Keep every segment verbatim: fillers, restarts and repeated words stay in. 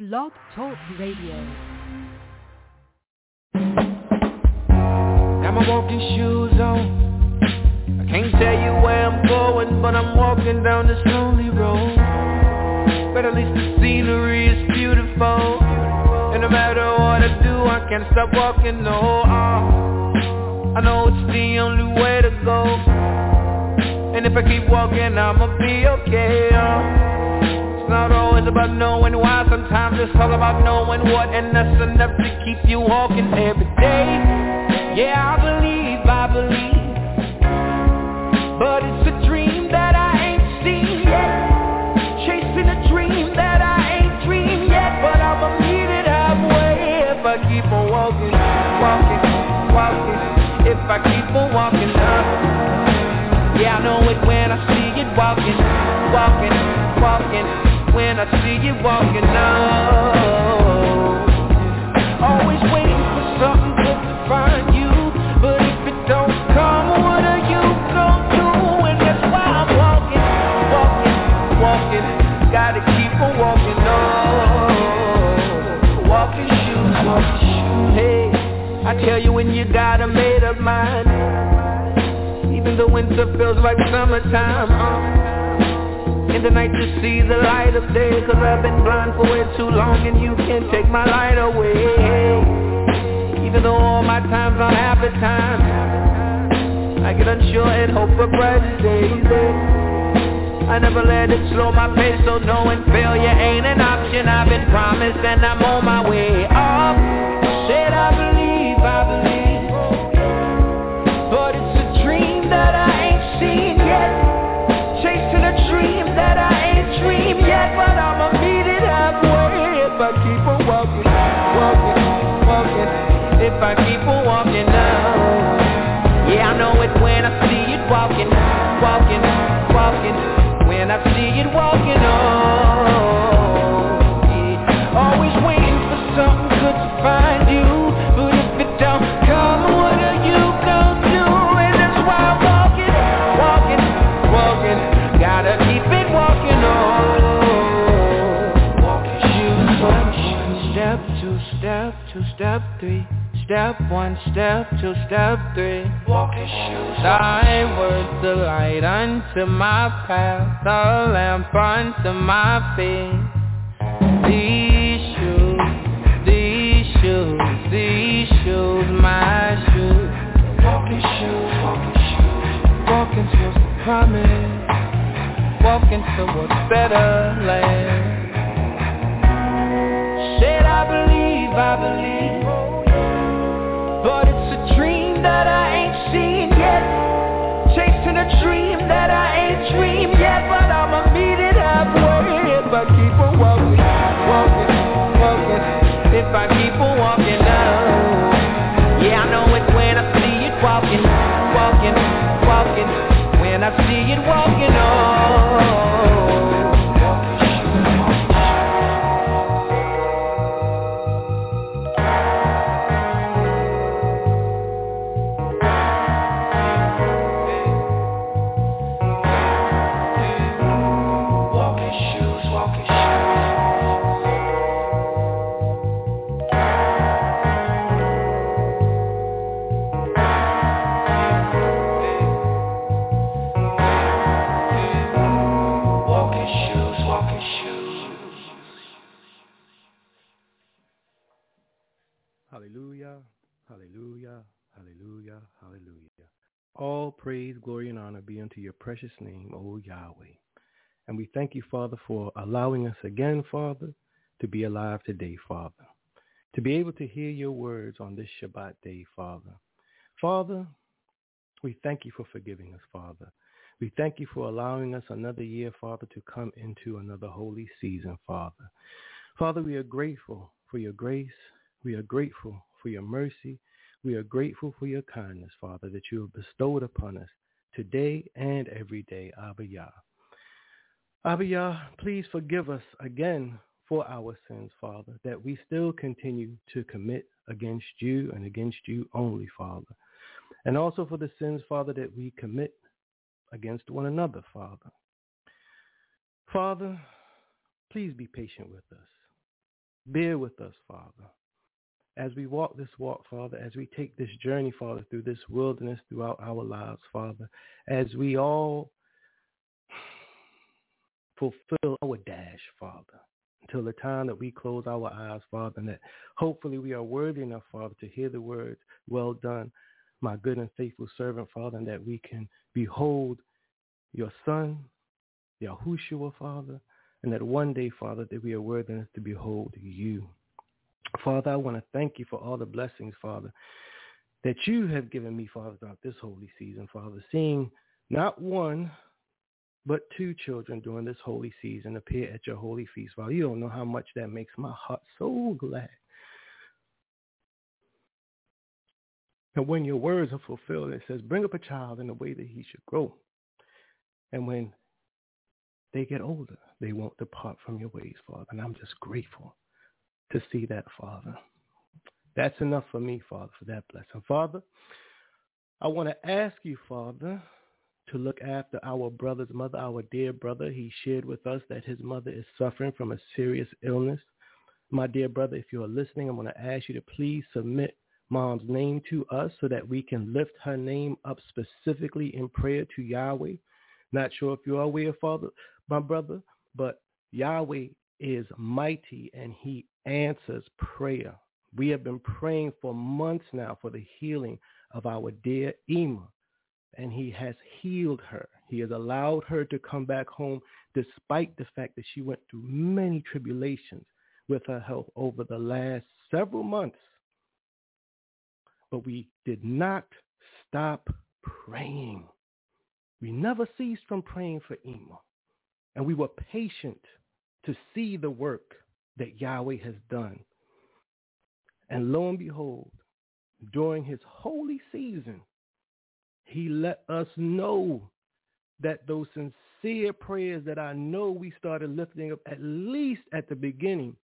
Blog Talk Radio. Got my walking shoes on. I can't tell you where I'm going, but I'm walking down this lonely road. But at least the scenery is beautiful, and no matter what I do, I can't stop walking, no. uh, I know it's the only way to go, and if I keep walking, I'ma be okay. uh. It's not always about knowing why, sometimes it's all about knowing what, and that's enough to keep you walking every day. Yeah, I believe, I believe, but it's a dream that I ain't seen yet. Chasing a dream that I ain't dreamed yet, but I'ma meet it halfway if I keep on walking, walking, walking. If I keep on walking up, yeah, I know it when I see it walking, walking, walking. When I see you walking up, always waiting for something good to find you, but if it don't come, what are you gonna do? And that's why I'm walking, walking, walking. Gotta keep on walking up. Walking shoes, walking shoes. Hey, I tell you when you got a made up mind, even the winter feels like summertime. uh. In the night you see the light of day, cause I've been blind for way too long, and you can't take my light away. Even though all my times are happy times, I get unsure and hope for brighter days. I never let it slow my pace, so knowing failure ain't an option. I've been promised and I'm on my way up. Said I believe, I believe, but it's a dream that I ain't seen yet. Chasing a dream that I ain't dreamed yet, but I'ma meet it halfway if I keep on walking, walking, walking. If I keep on walking now, yeah, I know it when I see it walking, walking, walking. When I see it walking on, yeah. Always waiting for something good to find you, but if it don't come, what are you gonna do? And that's why I'm walking, walking, walking. Gotta keep it walking on. Walking shoes, walking. Step two, step two, step three. Step one, step two, step three. Walking shoes. Thy words the light unto my path, the lamp unto my feet. These shoes, these shoes, these shoes, my shoes. Walking shoes, walking shoes. Walking towards the promise, walking towards better land. Said I believe, I believe, but it's a dream that I ain't seen yet. Chasing a dream that I ain't dreamed yet, but I'ma meet it halfway if I keep on walking, walking, walking. If I keep on walking now, yeah, I know it when I see it walking, walking, walking. When I see it walking on. Walking shoes, walking shoes. Hallelujah, hallelujah, hallelujah, hallelujah. All praise, glory, and honor be unto your precious name, O Yahweh. And we thank you, Father, for allowing us again, Father, to be alive today, Father, to be able to hear your words on this Shabbat day, Father. Father, we thank you for forgiving us, Father. We thank you for allowing us another year, Father, to come into another holy season, Father. Father, we are grateful for your grace. We are grateful for your mercy. We are grateful for your kindness, Father, that you have bestowed upon us today and every day, Abba Yah. Abba Yah, please forgive us again for our sins, Father, that we still continue to commit against you and against you only, Father. And also for the sins, Father, that we commit against one another, Father. Father, please be patient with us. bear with us, Father, as we walk this walk, Father, as we take this journey, Father, through this wilderness throughout our lives, Father, as we all fulfill our dash, Father, until the time that we close our eyes, Father, and that hopefully we are worthy enough, Father, to hear the words, well done, my good and faithful servant, Father, and that we can behold your Son, Yahushua, Father, and that one day, Father, that we are worthy enough to behold you. Father, I want to thank you for all the blessings, Father, that you have given me, Father, throughout this holy season, Father, seeing not one, but two children during this holy season appear at your holy feast, Father. You don't know how much that makes my heart so glad. And when your words are fulfilled, it says, bring up a child in the way that he should grow. And when they get older, they won't depart from your ways, Father. And I'm just grateful to see that, Father. That's enough for me, Father, for that blessing. Father, I want to ask you, Father, to look after our brother's mother, our dear brother. He shared with us that his mother is suffering from a serious illness. My dear brother, if you are listening, I'm going to ask you to please submit Mom's name to us so that we can lift her name up specifically in prayer to Yahweh. Not sure if you're aware, Father, my brother, but Yahweh is mighty and he answers prayer. We have been praying for months now for the healing of our dear Ima, and he has healed her. He has allowed her to come back home despite the fact that she went through many tribulations with her health over the last several months. But we did not stop praying. We never ceased from praying for Ima. And we were patient to see the work that Yahweh has done. And lo and behold, during his holy season, he let us know that those sincere prayers that I know we started lifting up at least at the beginning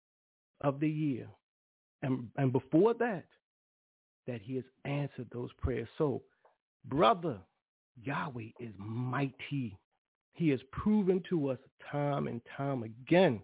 of the year, and, and before that, that he has answered those prayers. So, brother, Yahweh is mighty. He has proven to us time and time again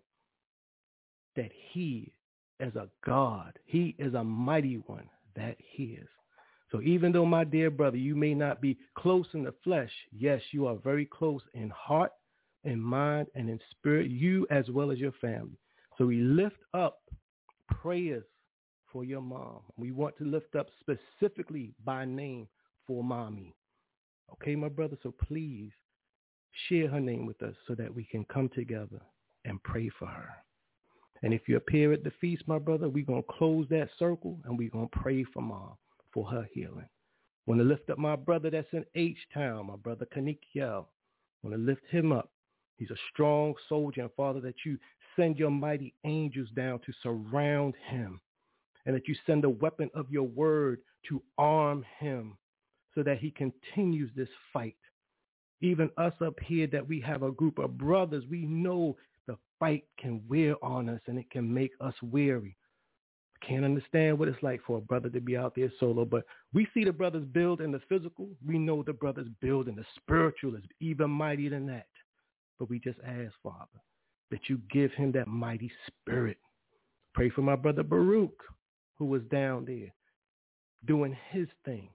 that he is a God. He is a mighty one. That he is. So even though, my dear brother, you may not be close in the flesh, yes, you are very close in heart, in mind, and in spirit, you as well as your family. So we lift up prayers for your mom. We want to lift up specifically by name for mommy. Okay, my brother, so please share her name with us so that we can come together and pray for her. And if you appear at the feast, my brother, we're going to close that circle and we're going to pray for mom for her healing. I want to lift up my brother that's in H-Town, my brother Kanikiel. I want to lift him up. He's a strong soldier, and Father, that you send your mighty angels down to surround him, and that you send a weapon of your word to arm him so that he continues this fight. Even us up here, that we have a group of brothers, we know the fight can wear on us and it can make us weary. Can't understand what it's like for a brother to be out there solo, but we see the brothers build in the physical. We know the brothers build in the spiritual is even mightier than that. But we just ask, Father, that you give him that mighty spirit. Pray for my brother Baruch, who was down there doing his thing.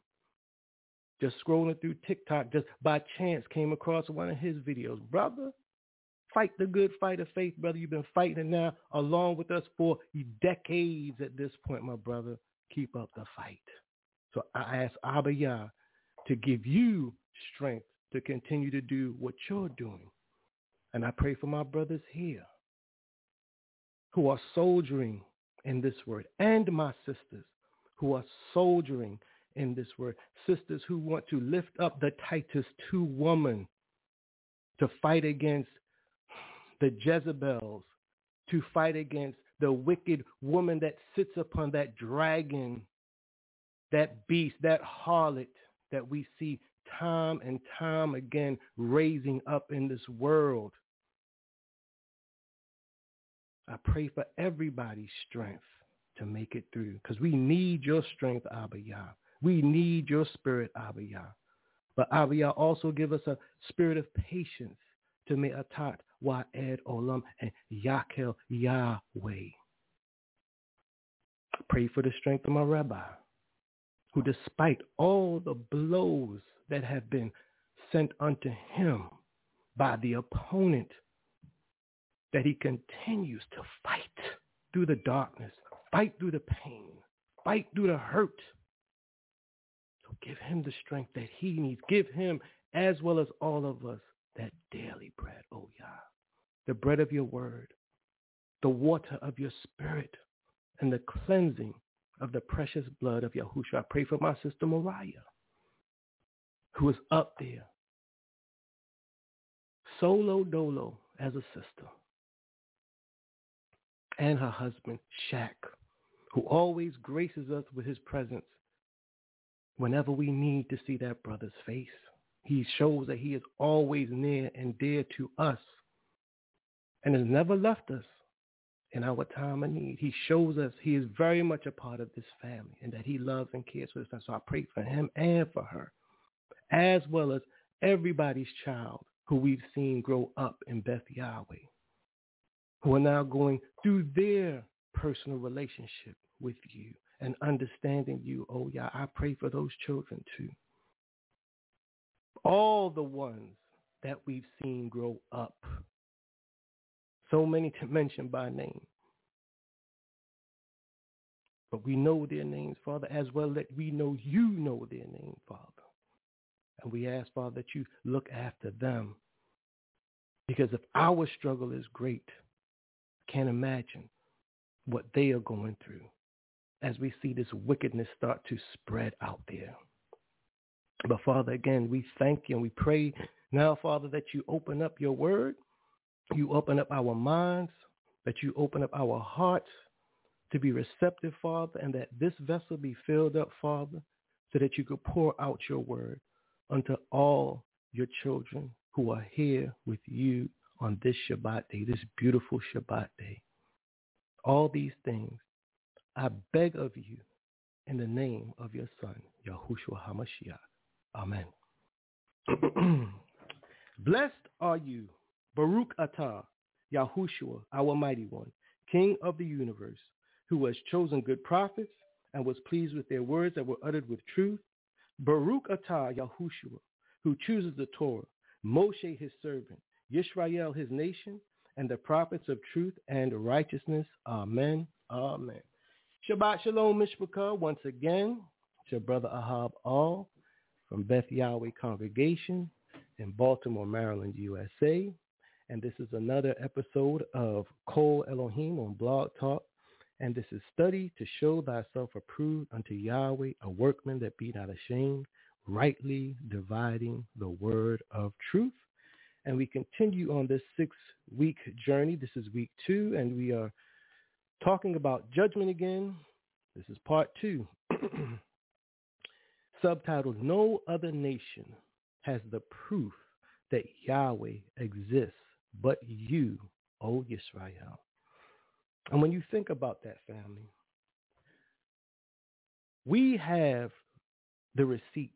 Just scrolling through TikTok, just by chance came across one of his videos. Brother, fight the good fight of faith, brother. You've been fighting now along with us for decades at this point, my brother. Keep up the fight. So I ask Abba Yah to give you strength to continue to do what you're doing. And I pray for my brothers here who are soldiering in this word, and my sisters who are soldiering in this word, sisters who want to lift up the Titus two woman to fight against the Jezebels, to fight against the wicked woman that sits upon that dragon, that beast, that harlot that we see time and time again raising up in this world. I pray for everybody's strength to make it through, because we need your strength, Abba Yah. We need your spirit, Abba Yah. But Abba Yah, also give us a spirit of patience to Me'atat, Wa'ed Olam, and Yakel Yahweh. pray for the strength of my rabbi, who despite all the blows that have been sent unto him by the opponent, that he continues to fight through the darkness, fight through the pain, fight through the hurt. So give him the strength that he needs. Give him, as well as all of us, that daily bread, oh Yah, the bread of your word, the water of your spirit, and the cleansing of the precious blood of Yahushua. I pray for my sister Mariah, who is up there, solo dolo as a sister, and her husband, Shaq, who always graces us with his presence whenever we need to see that brother's face. He shows that he is always near and dear to us and has never left us in our time of need. He shows us he is very much a part of this family and that he loves and cares for us. So I pray for him and for her, as well as everybody's child who we've seen grow up in Beth Yahweh, who are now going through their personal relationship with you and understanding you, oh Yah. I pray for those children too. All the ones that we've seen grow up. So many to mention by name. But we know their names, Father, as well that we know you know their name, Father. And we ask, Father, that you look after them. Because if our struggle is great, I can't imagine what they are going through as we see this wickedness start to spread out there. But Father, again, we thank you and we pray now, Father, that you open up your word, you open up our minds, that you open up our hearts to be receptive, Father, and that this vessel be filled up, Father, so that you could pour out your word unto all your children who are here with you on this Shabbat day, this beautiful Shabbat day. All these things I beg of you in the name of your Son, Yahushua HaMashiach. Amen. Blessed are you, Baruch Atah, Yahushua, our mighty one, King of the universe, who has chosen good prophets and was pleased with their words that were uttered with truth. Baruch Atah, Yahushua, who chooses the Torah, Moshe his servant, Yisrael his nation, and the prophets of truth and righteousness. Amen. Amen. Shabbat Shalom, Mishpachah. Once again, it's your brother Ahab All from Beth Yahweh Congregation in Baltimore, Maryland, U S A. And this is another episode of Kol Elohim on Blog Talk. And this is Study to Show Thyself Approved unto Yahweh, a workman that be not ashamed, rightly dividing the word of truth. And we continue on this six-week journey. This is week two, and we are talking about judgment again. This is part two. Subtitled, No Other Nation Has the Proof That Yahweh Exists But You, O Yisrael. And when you think about that, family, we have the receipt,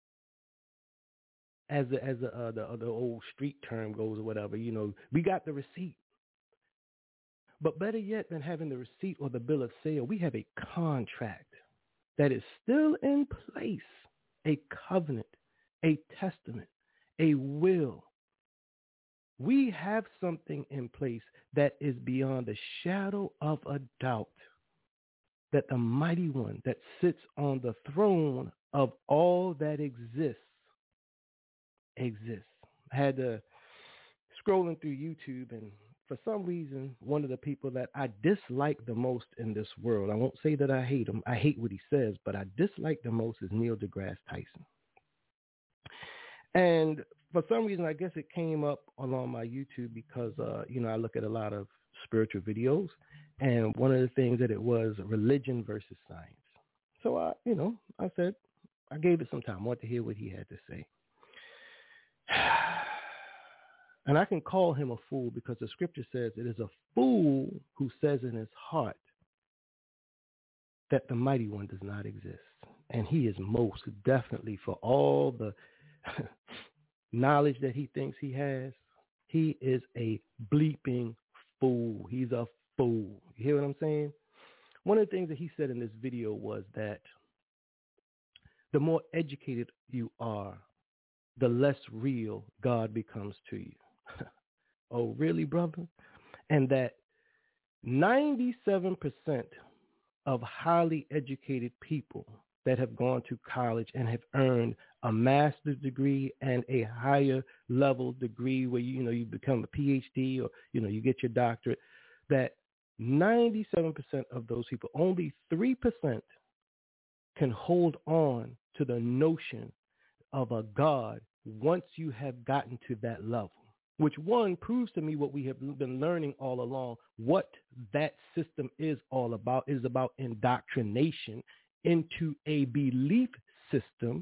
as the, as the, uh, the, uh, the old street term goes or whatever. You know, we got the receipt. But better yet than having the receipt or the bill of sale, we have a contract that is still in place, a covenant, a testament, a will. We have something in place that is beyond the shadow of a doubt that the mighty one that sits on the throne of all that exists, exists. I had to scrolling through YouTube, and for some reason, one of the people that I dislike the most in this world, I won't say that I hate him, I hate what he says, but I dislike the most is Neil deGrasse Tyson. And for some reason, I guess it came up along my YouTube because, uh, you know, I look at a lot of spiritual videos, and one of the things that it was religion versus science. So, I, you know, I said, I gave it some time. I wanted to hear what he had to say. And I can call him a fool because the scripture says it is a fool who says in his heart that the mighty one does not exist. And he is most definitely, for all the knowledge that he thinks he has, he is a bleeping fool. He's a fool. You hear what I'm saying? one of the things that he said in this video was that the more educated you are, the less real God becomes to you. Oh, really, brother? And that ninety-seven percent of highly educated people that have gone to college and have earned a master's degree and a higher level degree where you, you know you become a P H D or you know you get your doctorate, that ninety-seven percent of those people, only three percent can hold on to the notion of a God once you have gotten to that level, which one proves to me what we have been learning all along, what that system is all about. It is about indoctrination into a belief system.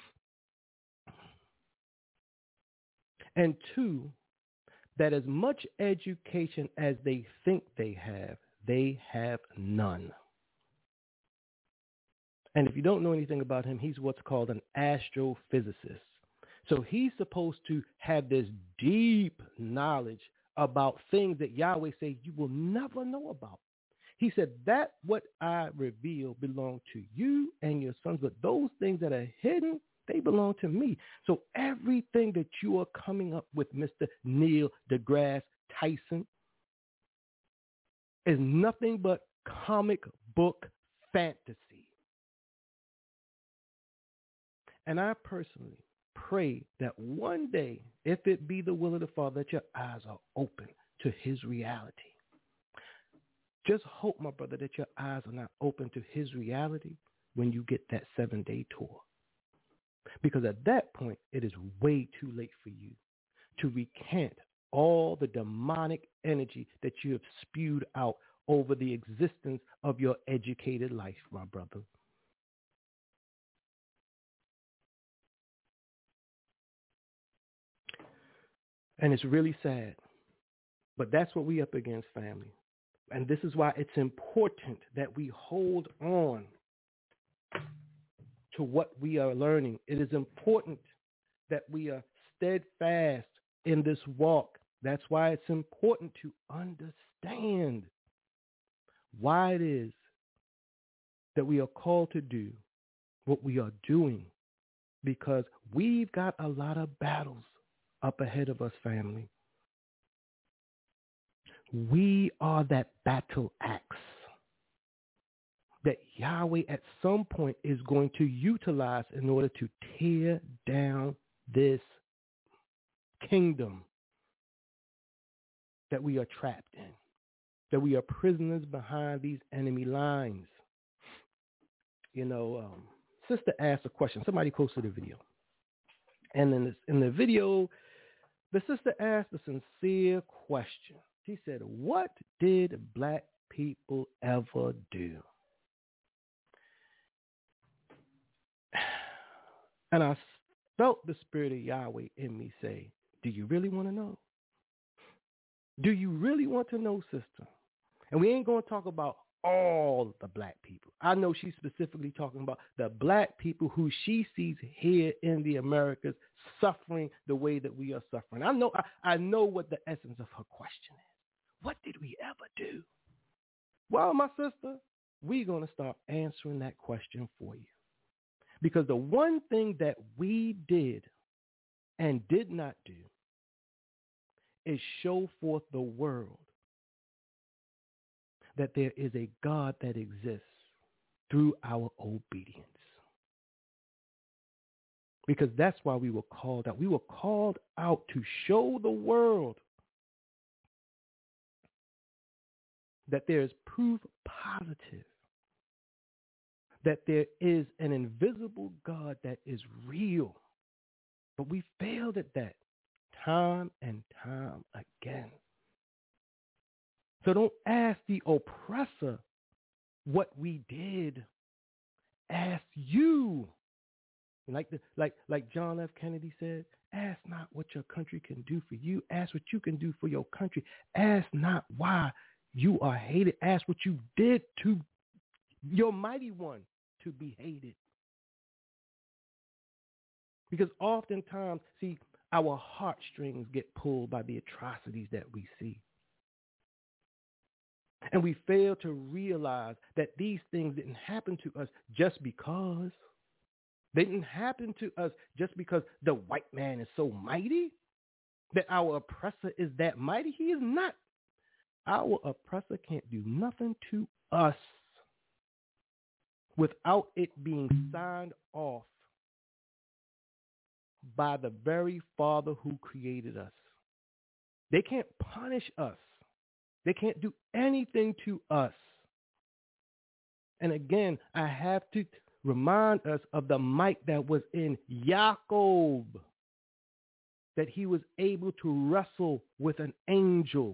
And two, that as much education as they think they have, they have none. And if you don't know anything about him, he's what's called an astrophysicist. So he's supposed to have this deep knowledge about things that Yahweh says you will never know about. He said that what I reveal belong to you and your sons, but those things that are hidden, they belong to me. So everything that you are coming up with, Mister Neil deGrasse Tyson, is nothing but comic book fantasy. And I personally pray that one day, if it be the will of the Father, that your eyes are open to his reality. Just hope, my brother, that your eyes are not open to his reality when you get that seven-day tour. Because at that point, it is way too late for you to recant all the demonic energy that you have spewed out over the existence of your educated life, my brother. And it's really sad, but that's what we up against, family. And this is why it's important that we hold on to what we are learning. It is important that we are steadfast in this walk. That's why it's important to understand why it is that we are called to do what we are doing, because we've got a lot of battles up ahead of us, family. We are that battle axe that Yahweh at some point is going to utilize in order to tear down this kingdom that we are trapped in, that we are prisoners behind these enemy lines. You know, um, sister asked a question. Somebody posted a video. And in, this, in the video, the sister asked a sincere question. She said, what did black people ever do? And I felt the spirit of Yahweh in me say, do you really want to know? Do you really want to know, sister? And we ain't going to talk about all the black people. I know she's specifically talking about the black people who she sees here in the Americas suffering the way that we are suffering. I know, I, I know what the essence of her question is. What did we ever do? Well, my sister, we're going to start answering that question for you. Because the one thing that we did and did not do is show forth the world that there is a God that exists through our obedience. Because that's why we were called out. We were called out to show the world that there is proof positive that there is an invisible God that is real. But we failed at that time and time again. So don't ask the oppressor what we did. Ask you. Like the, like like John F. Kennedy said, ask not what your country can do for you. Ask what you can do for your country. Ask not why you are hated. Ask what you did to your mighty one to be hated. Because oftentimes, see, our heartstrings get pulled by the atrocities that we see. And we fail to realize that these things didn't happen to us just because. They didn't happen to us just because the white man is so mighty, that our oppressor is that mighty. He is not. Our oppressor can't do nothing to us without it being signed off by the very Father who created us. They can't punish us. They can't do anything to us. And again, I have to remind us of the might that was in Jacob, that he was able to wrestle with an angel.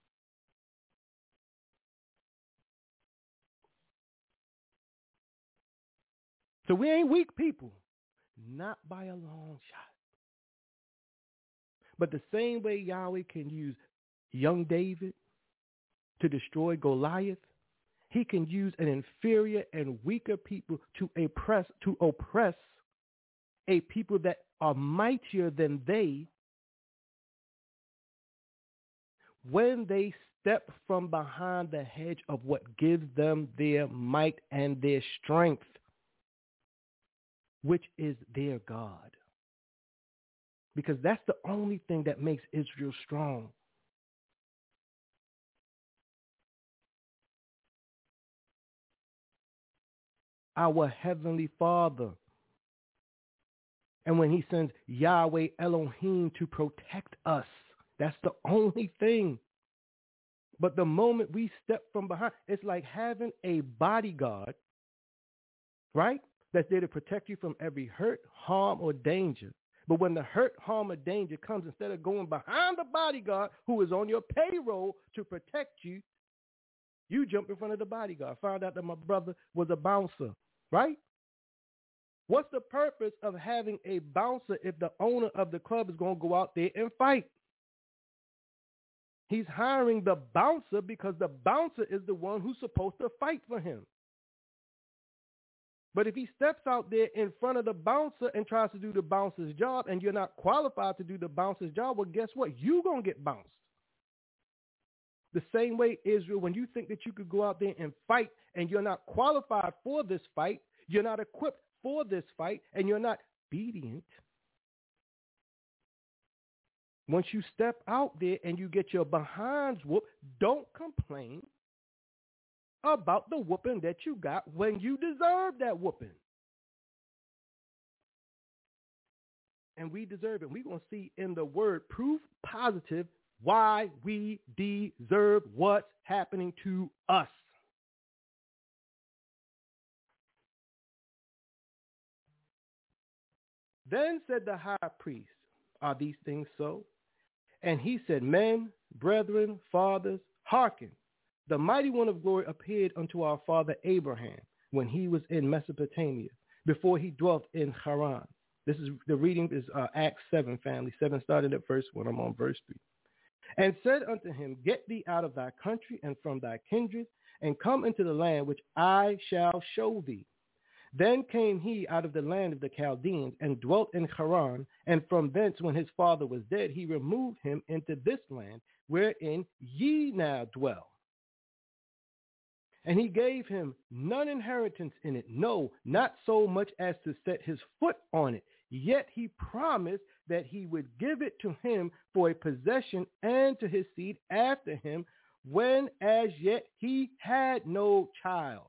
So we ain't weak people, not by a long shot. But the same way Yahweh can use young David to destroy Goliath, he can use an inferior and weaker people to oppress, to oppress a people that are mightier than they when they step from behind the hedge of what gives them their might and their strength, which is their God. Because that's the only thing that makes Israel strong. Our Heavenly Father. And when he sends Yahweh Elohim to protect us, that's the only thing. But the moment we step from behind, it's like having a bodyguard, right? That's there to protect you from every hurt, harm, or danger. But when the hurt, harm, or danger comes, instead of going behind the bodyguard who is on your payroll to protect you, you jump in front of the bodyguard. Found out that my brother was a bouncer, right? What's the purpose of having a bouncer if the owner of the club is going to go out there and fight? He's hiring the bouncer because the bouncer is the one who's supposed to fight for him. But if he steps out there in front of the bouncer and tries to do the bouncer's job and you're not qualified to do the bouncer's job, well, guess what? You're going to get bounced. The same way, Israel, when you think that you could go out there and fight and you're not qualified for this fight, you're not equipped for this fight, and you're not obedient. Once you step out there and you get your behinds whooped, don't complain about the whooping that you got when you deserve that whooping. And we deserve it. We're going to see in the word proof positive why we deserve what's happening to us. Then said the high priest, are these things so? And he said, men, brethren, fathers, hearken. The mighty one of glory appeared unto our father Abraham when he was in Mesopotamia, before he dwelt in Haran. This is the reading is uh, Acts seven, family. seven started at verse one. I'm on verse three. And said unto him, get thee out of thy country and from thy kindred, and come into the land which I shall show thee. Then came he out of the land of the Chaldeans and dwelt in Haran, and from thence when his father was dead, he removed him into this land wherein ye now dwell. And he gave him none inheritance in it, no, not so much as to set his foot on it. Yet he promised that he would give it to him for a possession and to his seed after him, when as yet he had no child.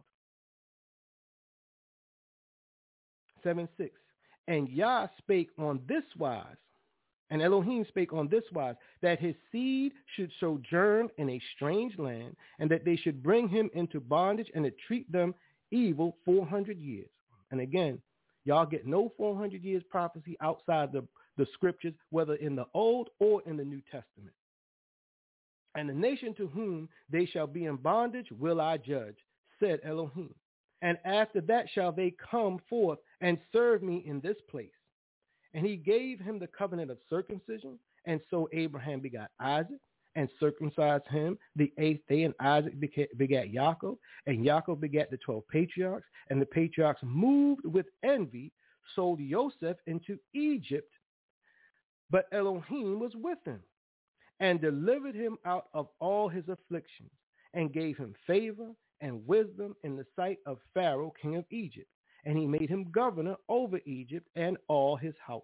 seven six. And Yah spake on this wise, and Elohim spake on this wise, that his seed should sojourn in a strange land, and that they should bring him into bondage and to treat them evil four hundred years. And again, y'all get no four hundred years prophecy outside the, the scriptures, whether in the Old or in the New Testament. And the nation to whom they shall be in bondage will I judge, said Elohim. And after that shall they come forth and serve me in this place. And he gave him the covenant of circumcision. And so Abraham begot Isaac and circumcised him the eighth day. And Isaac begat Yaakov. And Yaakov begat the twelve patriarchs. And the patriarchs, moved with envy, sold Joseph into Egypt. But Elohim was with him and delivered him out of all his afflictions. and gave him favor and wisdom in the sight of Pharaoh, king of Egypt. And he made him governor over Egypt and all his house.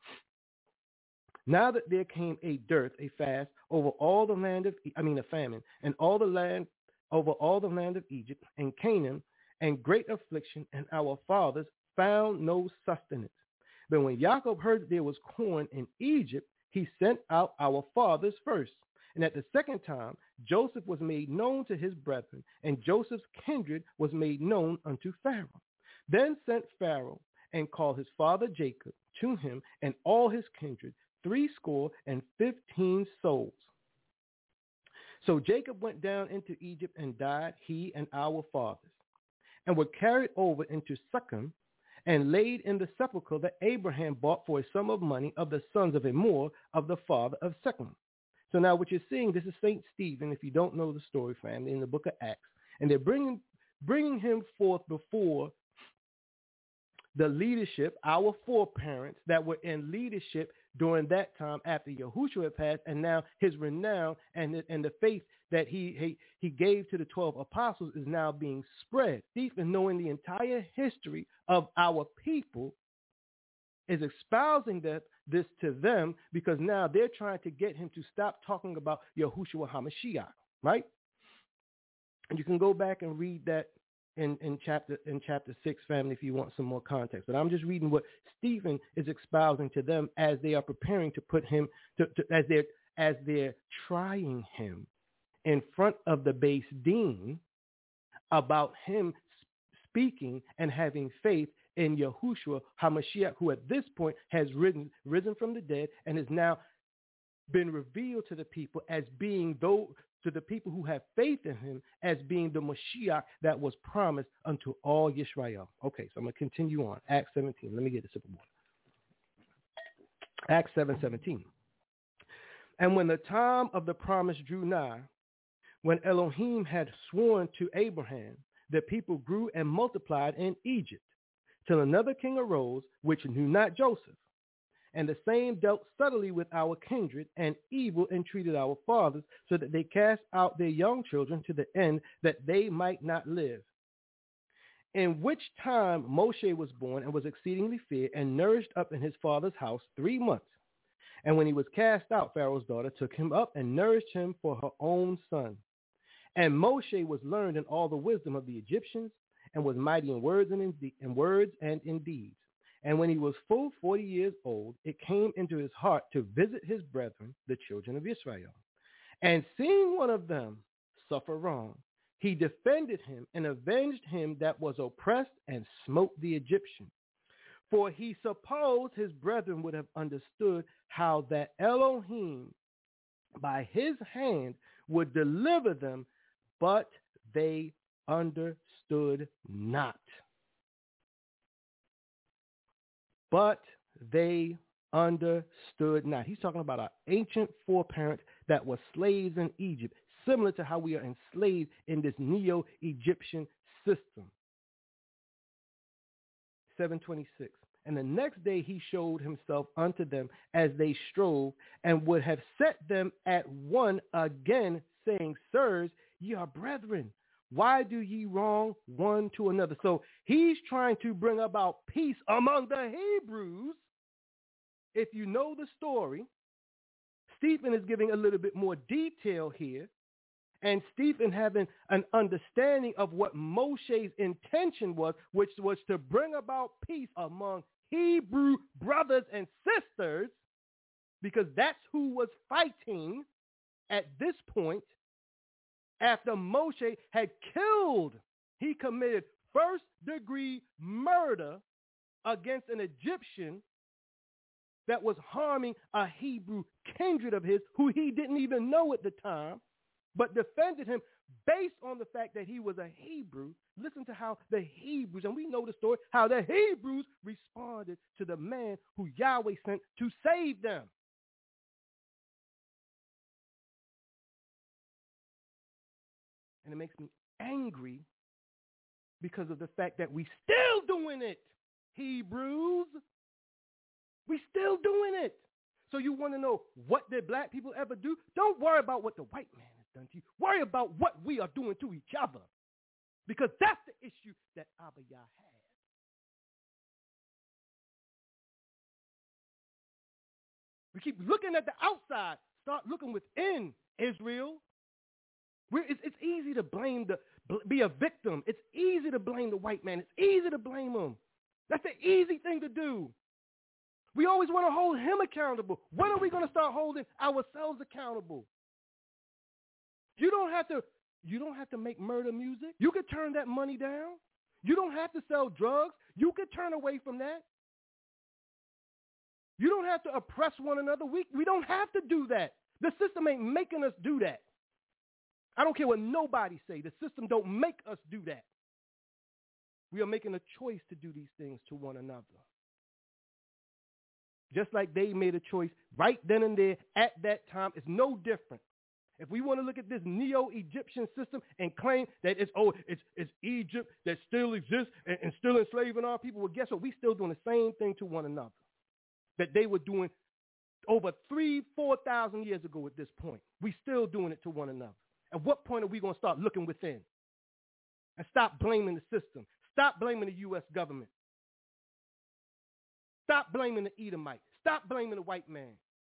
Now that there came a dearth, a fast, over all the land of, I mean a famine, and all the land, over all the land of Egypt and Canaan, and great affliction, and our fathers found no sustenance. But when Jacob heard that there was corn in Egypt, he sent out our fathers first. And at the second time, Joseph was made known to his brethren, and Joseph's kindred was made known unto Pharaoh. Then sent Pharaoh and called his father Jacob to him and all his kindred, threescore and fifteen souls. So Jacob went down into Egypt and died, he and our fathers, and were carried over into Shechem and laid in the sepulchre that Abraham bought for a sum of money of the sons of Emor, of the father of Shechem. So now what you're seeing, this is Saint Stephen, if you don't know the story, family, in the book of Acts. And they're bringing, bringing him forth before the leadership, our foreparents that were in leadership during that time after Yahushua had passed, and now his renown and the, and the faith that he, he he gave to the twelve apostles is now being spread. Stephen, knowing the entire history of our people, is espousing that this to them because now they're trying to get him to stop talking about Yahushua HaMashiach, right? And you can go back and read that in, in chapter in chapter six, family, if you want some more context. But I'm just reading what Stephen is espousing to them as they are preparing to put him to, to as they're as they're trying him in front of the Beis Din about him speaking and having faith in Yahushua HaMashiach, who at this point has risen, risen from the dead and has now been revealed to the people as being, though, to the people who have faith in him, as being the Mashiach that was promised unto all Yisrael. Okay, so I'm going to continue on. Acts seventeen. Let me get a sip of water. Acts seven seventeen. And when the time of the promise drew nigh, when Elohim had sworn to Abraham, the people grew and multiplied in Egypt, till another king arose, which knew not Joseph. And the same dealt subtly with our kindred, and evil entreated our fathers, so that they cast out their young children to the end that they might not live. In which time Moshe was born and was exceedingly feared, and nourished up in his father's house three months. And when he was cast out, Pharaoh's daughter took him up and nourished him for her own son. And Moshe was learned in all the wisdom of the Egyptians, and was mighty in words and in, de- in words and in deeds. And when he was full forty years old, it came into his heart to visit his brethren, the children of Israel. And seeing one of them suffer wrong, he defended him and avenged him that was oppressed, and smote the Egyptian. For he supposed his brethren would have understood how that Elohim by his hand would deliver them, but they understood not. But they understood not. He's talking about our ancient foreparents that were slaves in Egypt, similar to how we are enslaved in this Neo-Egyptian system. seven twenty-six. And the next day he showed himself unto them as they strove, and would have set them at one again, saying, Sirs, ye are brethren. Why do ye wrong one to another? So he's trying to bring about peace among the Hebrews. If you know the story, Stephen is giving a little bit more detail here. And Stephen having an understanding of what Moshe's intention was, which was to bring about peace among Hebrew brothers and sisters, because that's who was fighting at this point. After Moshe had killed, he committed first-degree murder against an Egyptian that was harming a Hebrew kindred of his who he didn't even know at the time, but defended him based on the fact that he was a Hebrew. Listen to how the Hebrews, and we know the story, how the Hebrews responded to the man who Yahweh sent to save them. And it makes me angry because of the fact that we still doing it, Hebrews. We still doing it. So you want to know, what did black people ever do? Don't worry about what the white man is done to you. Worry about what we are doing to each other. Because that's the issue that Abba Yah has. We keep looking at the outside. Start looking within, Israel. We're, it's, it's easy to blame the, be a victim. It's easy to blame the white man. It's easy to blame him. That's the easy thing to do. We always want to hold him accountable. When are we going to start holding ourselves accountable? You don't have to, you don't have to make murder music. You could turn that money down. You don't have to sell drugs. You could turn away from that. You don't have to oppress one another. We, we don't have to do that. The system ain't making us do that. I don't care what nobody say. The system don't make us do that. We are making a choice to do these things to one another. Just like they made a choice right then and there at that time. It's no different. If we want to look at this neo-Egyptian system and claim that it's, oh, it's, it's Egypt that still exists and, and still enslaving our people, well, guess what? We still doing the same thing to one another that they were doing over three, four thousand years ago at this point. We still doing it to one another. At what point are we going to start looking within and stop blaming the system? Stop blaming the U S government. Stop blaming the Edomite. Stop blaming the white man.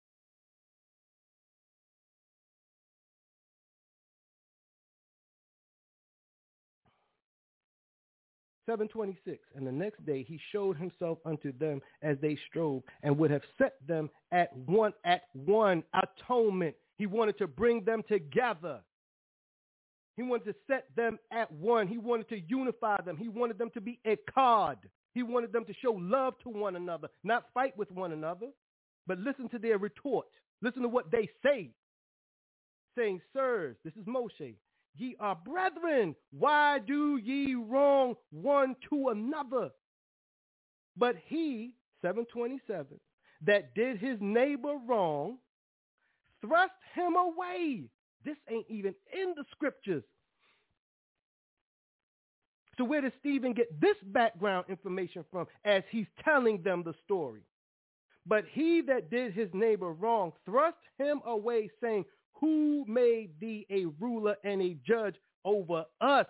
seven twenty-six, and the next day he showed himself unto them as they strove and would have set them at one, at one atonement. He wanted to bring them together. He wanted to set them at one. He wanted to unify them. He wanted them to be echad. He wanted them to show love to one another, not fight with one another, but listen to their retort. Listen to what they say, saying, sirs, this is Moshe, ye are brethren. Why do ye wrong one to another? But he, seven twenty-seven, that did his neighbor wrong, thrust him away. This ain't even in the scriptures. So where does Stephen get this background information from as he's telling them the story? But he that did his neighbor wrong thrust him away, saying, who made thee a ruler and a judge over us?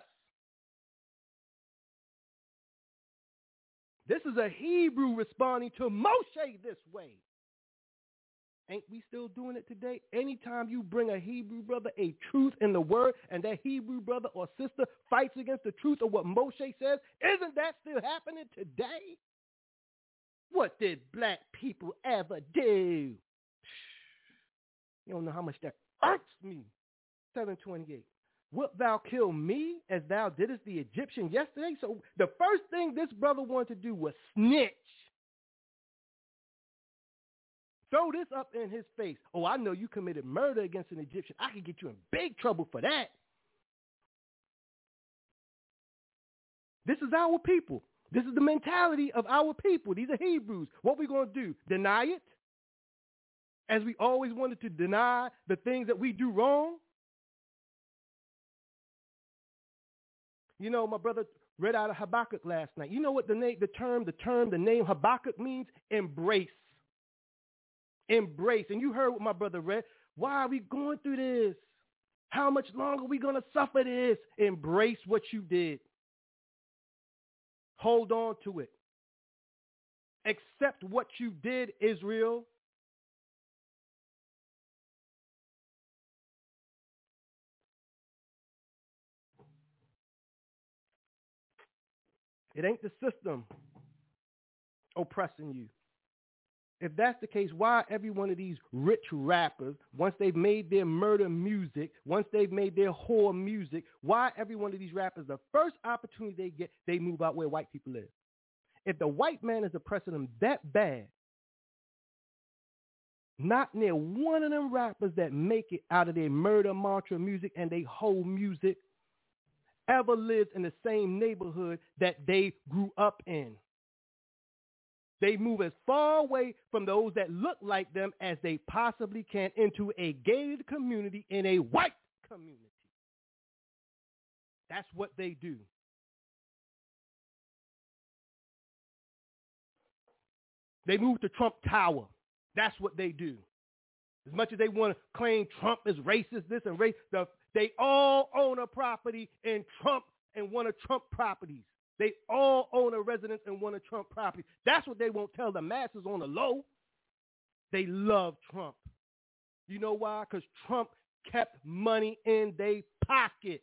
This is a Hebrew responding to Moshe this way. Ain't we still doing it today? Anytime you bring a Hebrew brother a truth in the word and that Hebrew brother or sister fights against the truth of what Moshe says, isn't that still happening today? What did black people ever do? You don't know how much that irks me. seven twenty-eight. Wilt thou kill me as thou didst the Egyptian yesterday? So the first thing this brother wanted to do was snitch. Throw this up in his face. Oh, I know you committed murder against an Egyptian. I could get you in big trouble for that. This is our people. This is the mentality of our people. These are Hebrews. What we going to do? Deny it? As we always wanted to deny the things that we do wrong? You know, my brother read out of Habakkuk last night. You know what the name, the term, the term, the name Habakkuk means? Embrace. Embrace. And you heard what my brother read. Why are we going through this? How much longer are we going to suffer this? Embrace what you did. Hold on to it. Accept what you did, Israel. It ain't the system oppressing you. If that's the case, why every one of these rich rappers, once they've made their murder music, once they've made their whore music, why every one of these rappers, the first opportunity they get, they move out where white people live? If the white man is oppressing them that bad, not near one of them rappers that make it out of their murder mantra music and they whole music ever lives in the same neighborhood that they grew up in. They move as far away from those that look like them as they possibly can into a gated community in a white community. That's what they do. They move to Trump Tower. That's what they do. As much as they want to claim Trump is racist, this and race, the, they all own a property in Trump and one of Trump properties. They all own a residence in one of Trump properties. That's what they won't tell the masses on the low. They love Trump. You know why? Because Trump kept money in their pocket.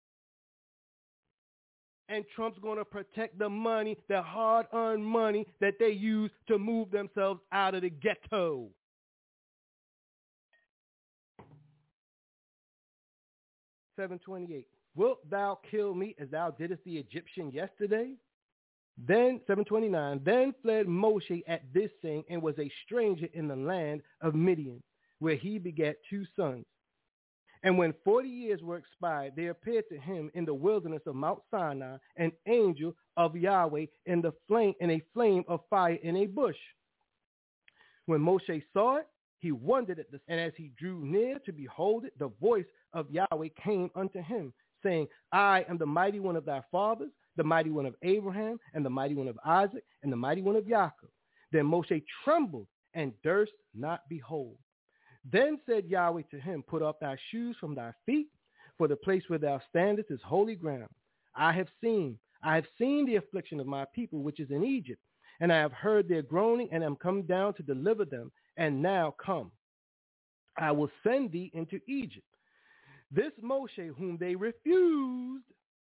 And Trump's going to protect the money, the hard-earned money that they use to move themselves out of the ghetto. seven twenty-eight. Wilt thou kill me as thou didst the Egyptian yesterday? Then, seven twenty-nine, then fled Moshe at this saying and was a stranger in the land of Midian, where he begat two sons. And when forty years were expired, there appeared to him in the wilderness of Mount Sinai an angel of Yahweh in the flame in a flame of fire in a bush. When Moshe saw it, he wondered at this, and as he drew near to behold it, the voice of Yahweh came unto him, saying, I am the mighty one of thy fathers, the mighty one of Abraham, and the mighty one of Isaac, and the mighty one of Jacob. Then Moshe trembled and durst not behold. Then said Yahweh to him, put off thy shoes from thy feet, for the place where thou standest is holy ground. I have seen, I have seen the affliction of my people, which is in Egypt, and I have heard their groaning, and am come down to deliver them. And now come, I will send thee into Egypt. This Moshe whom they refused,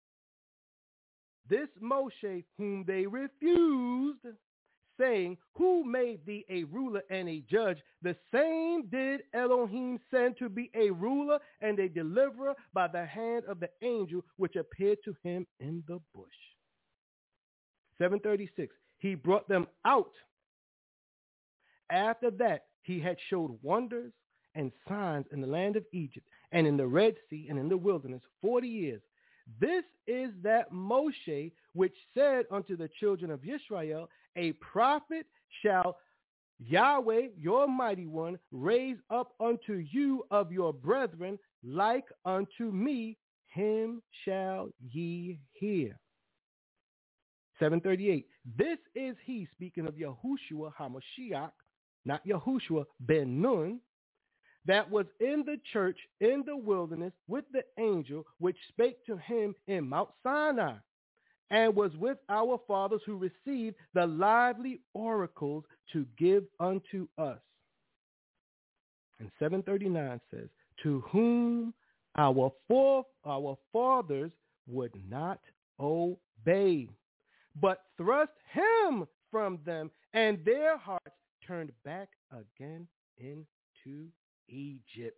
this Moshe whom they refused, saying, who made thee a ruler and a judge? The same did Elohim send to be a ruler and a deliverer by the hand of the angel which appeared to him in the bush. seven thirty-six. He brought them out. After that, he had showed wonders and signs in the land of Egypt and in the Red Sea and in the wilderness forty years. This is that Moshe which said unto the children of Israel, a prophet shall Yahweh, your mighty one, raise up unto you of your brethren, like unto me, him shall ye hear. seven thirty-eight. This is he, speaking of Yahushua HaMashiach, not Yahushua ben Nun, that was in the church in the wilderness with the angel which spake to him in Mount Sinai, and was with our fathers who received the lively oracles to give unto us. And seven thirty-nine says, to whom our, fore, our fathers would not obey, but thrust him from them, and their hearts turned back again into Egypt.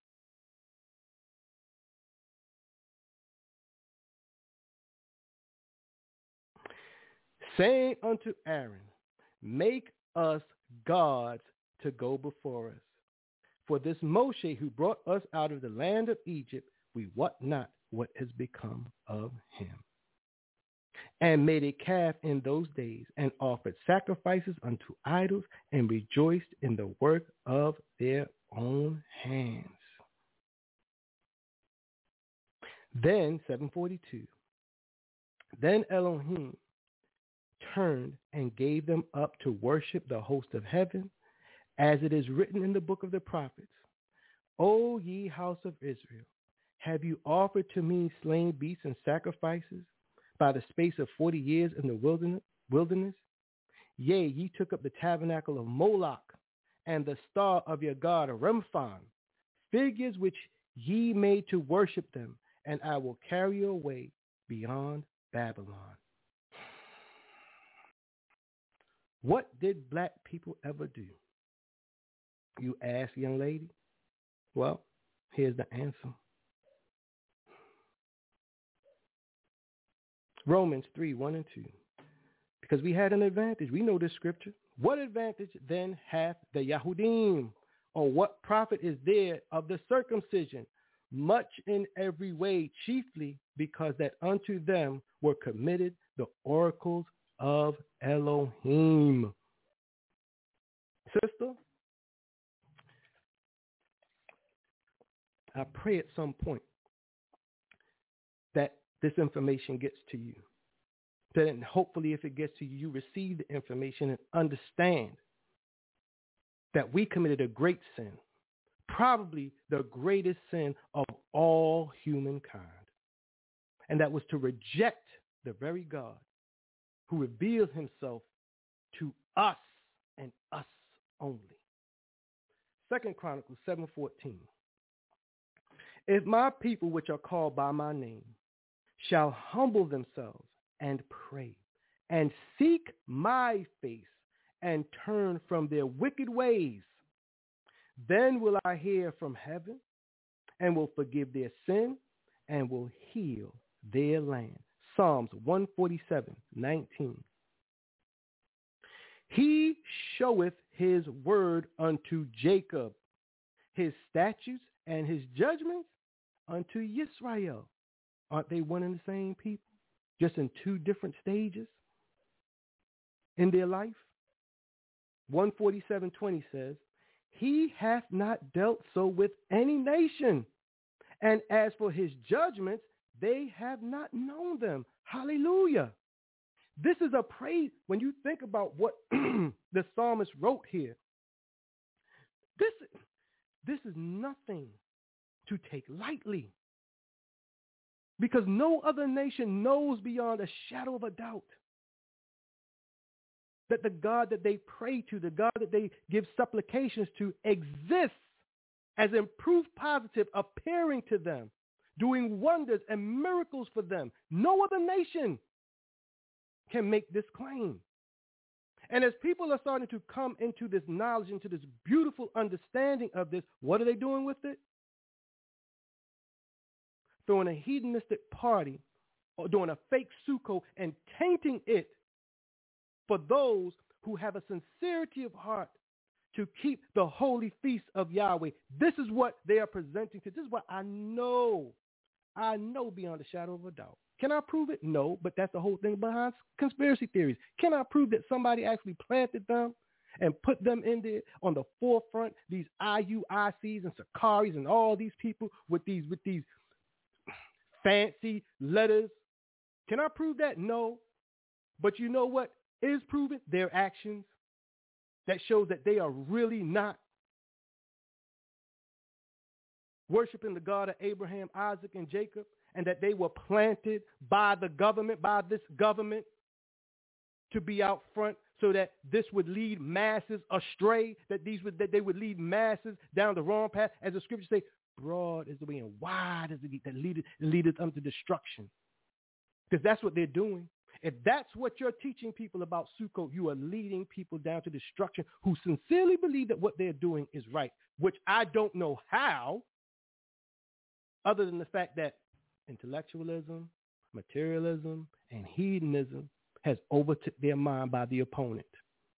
Saying unto Aaron, make us gods to go before us. For this Moshe who brought us out of the land of Egypt, we wot not what has become of him. And made a calf in those days, and offered sacrifices unto idols, and rejoiced in the work of their own hands. Then, seven forty-two, then Elohim turned and gave them up to worship the host of heaven, as it is written in the book of the prophets. O ye house of Israel, have you offered to me slain beasts and sacrifices by the space of forty years in the wilderness? wilderness? Yea, ye took up the tabernacle of Moloch and the star of your god Remphan, figures which ye made to worship them, and I will carry you away beyond Babylon. What did black people ever do? You ask, young lady? Well, here's the answer. Romans three, one and two. Because we had an advantage. We know this scripture. What advantage then hath the Yahudim? Or what profit is there of the circumcision? Much in every way, chiefly because that unto them were committed the oracles of Elohim. Sister, I pray at some point that this information gets to you. Then hopefully if it gets to you, you receive the information and understand that we committed a great sin, probably the greatest sin of all humankind. And that was to reject the very God who revealed himself to us and us only. Second Chronicles seven fourteen. If my people which are called by my name shall humble themselves and pray and seek my face and turn from their wicked ways, then will I hear from heaven and will forgive their sin and will heal their land. Psalms one forty-seven nineteen. He showeth his word unto Jacob, his statutes and his judgments unto Israel. Aren't they one and the same people? Just in two different stages in their life? one forty-seven twenty says, he hath not dealt so with any nation. And as for his judgments, they have not known them. Hallelujah. This is a praise. When you think about what the psalmist wrote here, this, this is nothing to take lightly. Because no other nation knows beyond a shadow of a doubt that the God that they pray to, the God that they give supplications to, exists as in proof positive, appearing to them, doing wonders and miracles for them. No other nation can make this claim. And as people are starting to come into this knowledge, into this beautiful understanding of this, what are they doing with it? Throwing a hedonistic party or doing a fake Sukkot and tainting it for those who have a sincerity of heart to keep the holy feast of Yahweh. This is what they are presenting to. This is what I know. I know beyond a shadow of a doubt. Can I prove it? No, but that's the whole thing behind conspiracy theories. Can I prove that somebody actually planted them and put them in there on the forefront, these I U I Cs and Sakaris and all these people with these with these fancy letters? Can I prove that? No. But you know what is proven? Their actions. That shows that they are really not worshiping the God of Abraham, Isaac, and Jacob, and that they were planted by the government, by this government, to be out front so that this would lead masses astray, that these would that they would lead masses down the wrong path. As the scriptures say, broad is the way and wide is the gate that leadeth, leadeth unto destruction. Because that's what they're doing. If that's what you're teaching people about Sukkot, you are leading people down to destruction who sincerely believe that what they're doing is right, which I don't know how, other than the fact that intellectualism, materialism, and hedonism has overtook their mind by the opponent.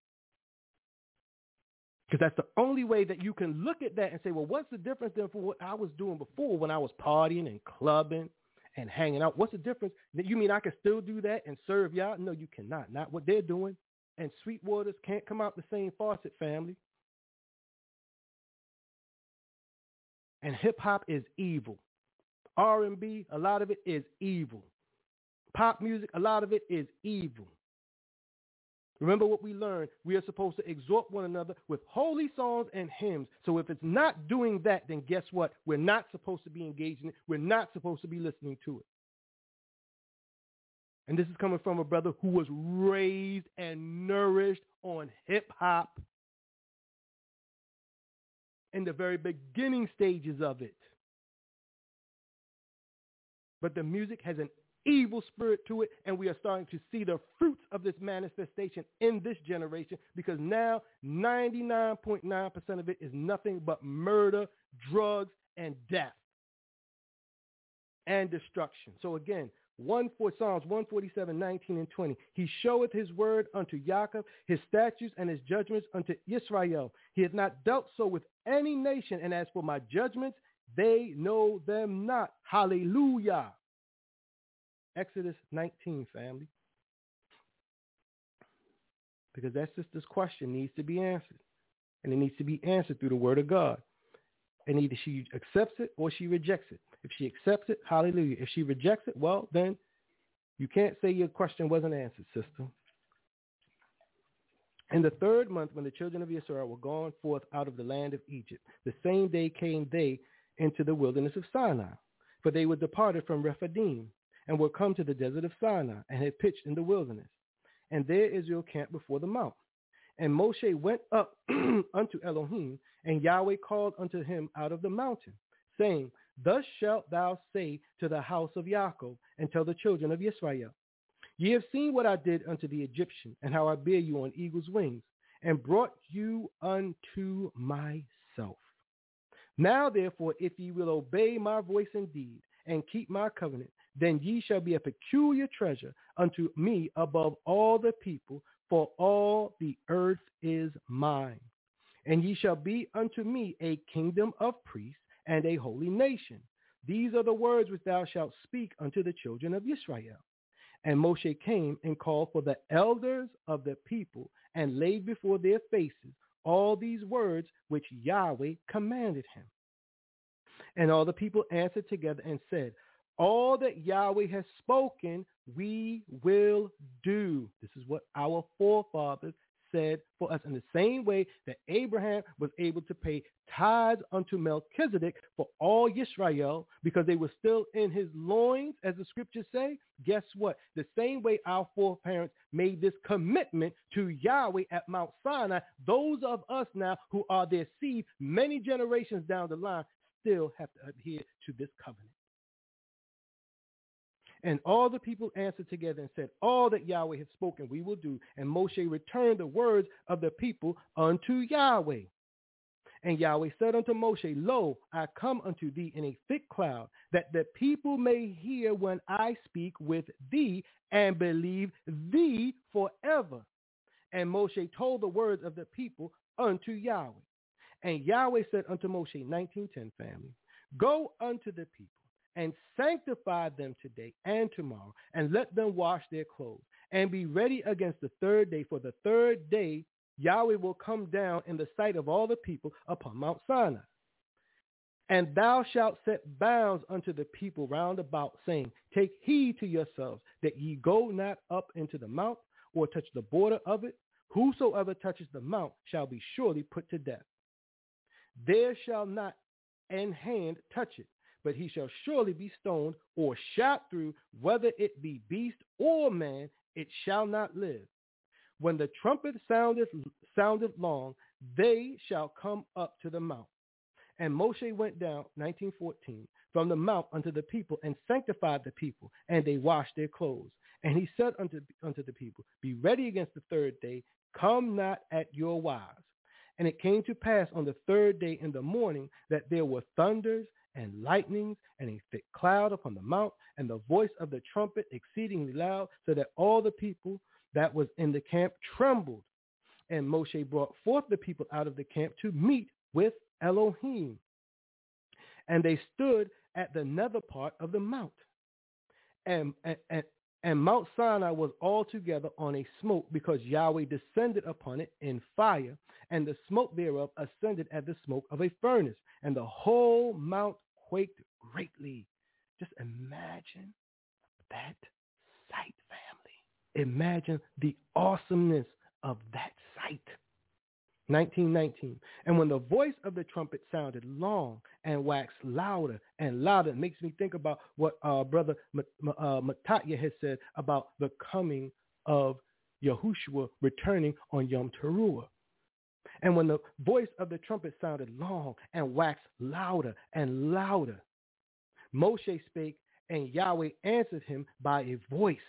Because that's the only way that you can look at that and say, well, what's the difference then from what I was doing before when I was partying and clubbing and hanging out? What's the difference? You mean I can still do that and serve y'all? No, you cannot. Not what they're doing. And sweet waters can't come out the same faucet, family. And hip-hop is evil. R and B, a lot of it is evil. Pop music, a lot of it is evil. Remember what we learned. We are supposed to exhort one another with holy songs and hymns. So if it's not doing that, then guess what? We're not supposed to be engaged in it. We're not supposed to be listening to it. And this is coming from a brother who was raised and nourished on hip-hop in the very beginning stages of it. But the music has an evil spirit to it, and we are starting to see the fruits of this manifestation in this generation, because now ninety-nine point nine percent of it is nothing but murder, drugs, and death and destruction. So again, one for Psalms one forty-seven, nineteen and twenty. He showeth his word unto Jacob, his statutes and his judgments unto Israel. He hath not dealt so with any nation, and as for my judgments, they know them not. Hallelujah. Exodus nineteen, family. Because that sister's question needs to be answered. And it needs to be answered through the word of God. And either she accepts it or she rejects it. If she accepts it, hallelujah. If she rejects it, well, then you can't say your question wasn't answered, sister. In the third month, when the children of Israel were gone forth out of the land of Egypt, the same day came they into the wilderness of Sinai, for they were departed from Rephidim, and were come to the desert of Sinai, and had pitched in the wilderness. And there Israel camped before the mount. And Moshe went up unto Elohim, and Yahweh called unto him out of the mountain, saying, Thus shalt thou say to the house of Jacob, and tell the children of Israel, Ye have seen what I did unto the Egyptian, and how I bare you on eagle's wings, and brought you unto myself. Now therefore, if ye will obey my voice indeed, and keep my covenant, then ye shall be a peculiar treasure unto me above all the people, for all the earth is mine. And ye shall be unto me a kingdom of priests and a holy nation. These are the words which thou shalt speak unto the children of Israel. And Moshe came and called for the elders of the people, and laid before their faces all these words which Yahweh commanded him. And all the people answered together and said, All that Yahweh has spoken, we will do. This is what our forefathers said for us, in the same way that Abraham was able to pay tithes unto Melchizedek for all Yisrael, because they were still in his loins, as the scriptures say. Guess what? The same way our foreparents made this commitment to Yahweh at Mount Sinai, those of us now who are their seed many generations down the line still have to adhere to this covenant. And all the people answered together and said, All that Yahweh hath spoken we will do. And Moshe returned the words of the people unto Yahweh. And Yahweh said unto Moshe, Lo, I come unto thee in a thick cloud, that the people may hear when I speak with thee, and believe thee forever. And Moshe told the words of the people unto Yahweh. And Yahweh said unto Moshe, nineteen ten family, Go unto the people, and sanctify them today and tomorrow, and let them wash their clothes, and be ready against the third day. For the third day Yahweh will come down in the sight of all the people upon Mount Sinai. And thou shalt set bounds unto the people round about, saying, Take heed to yourselves, that ye go not up into the mount, or touch the border of it. Whosoever touches the mount shall be surely put to death. There shall not an hand touch it, but he shall surely be stoned or shot through, whether it be beast or man, it shall not live. When the trumpet soundeth, soundeth long, they shall come up to the mount. And Moshe went down, nineteen fourteen, from the mount unto the people, and sanctified the people, and they washed their clothes. And he said unto, unto the people, Be ready against the third day, come not at your wives. And it came to pass on the third day in the morning that there were thunders and lightnings and a thick cloud upon the mount, and the voice of the trumpet exceedingly loud, so that all the people that was in the camp trembled. And Moshe brought forth the people out of the camp to meet with Elohim. And they stood at the nether part of the mount. And, and, and Mount Sinai was altogether on a smoke, because Yahweh descended upon it in fire, and the smoke thereof ascended as the smoke of a furnace, and the whole mount quaked greatly. Just imagine that sight, family. Imagine the awesomeness of that sight. nineteen nineteen. And when the voice of the trumpet sounded long and waxed louder and louder, it makes me think about what uh, Brother uh, Matanya has said about the coming of Yahushua returning on Yom Teruah. And when the voice of the trumpet sounded long and waxed louder and louder, Moshe spake, and Yahweh answered him by a voice.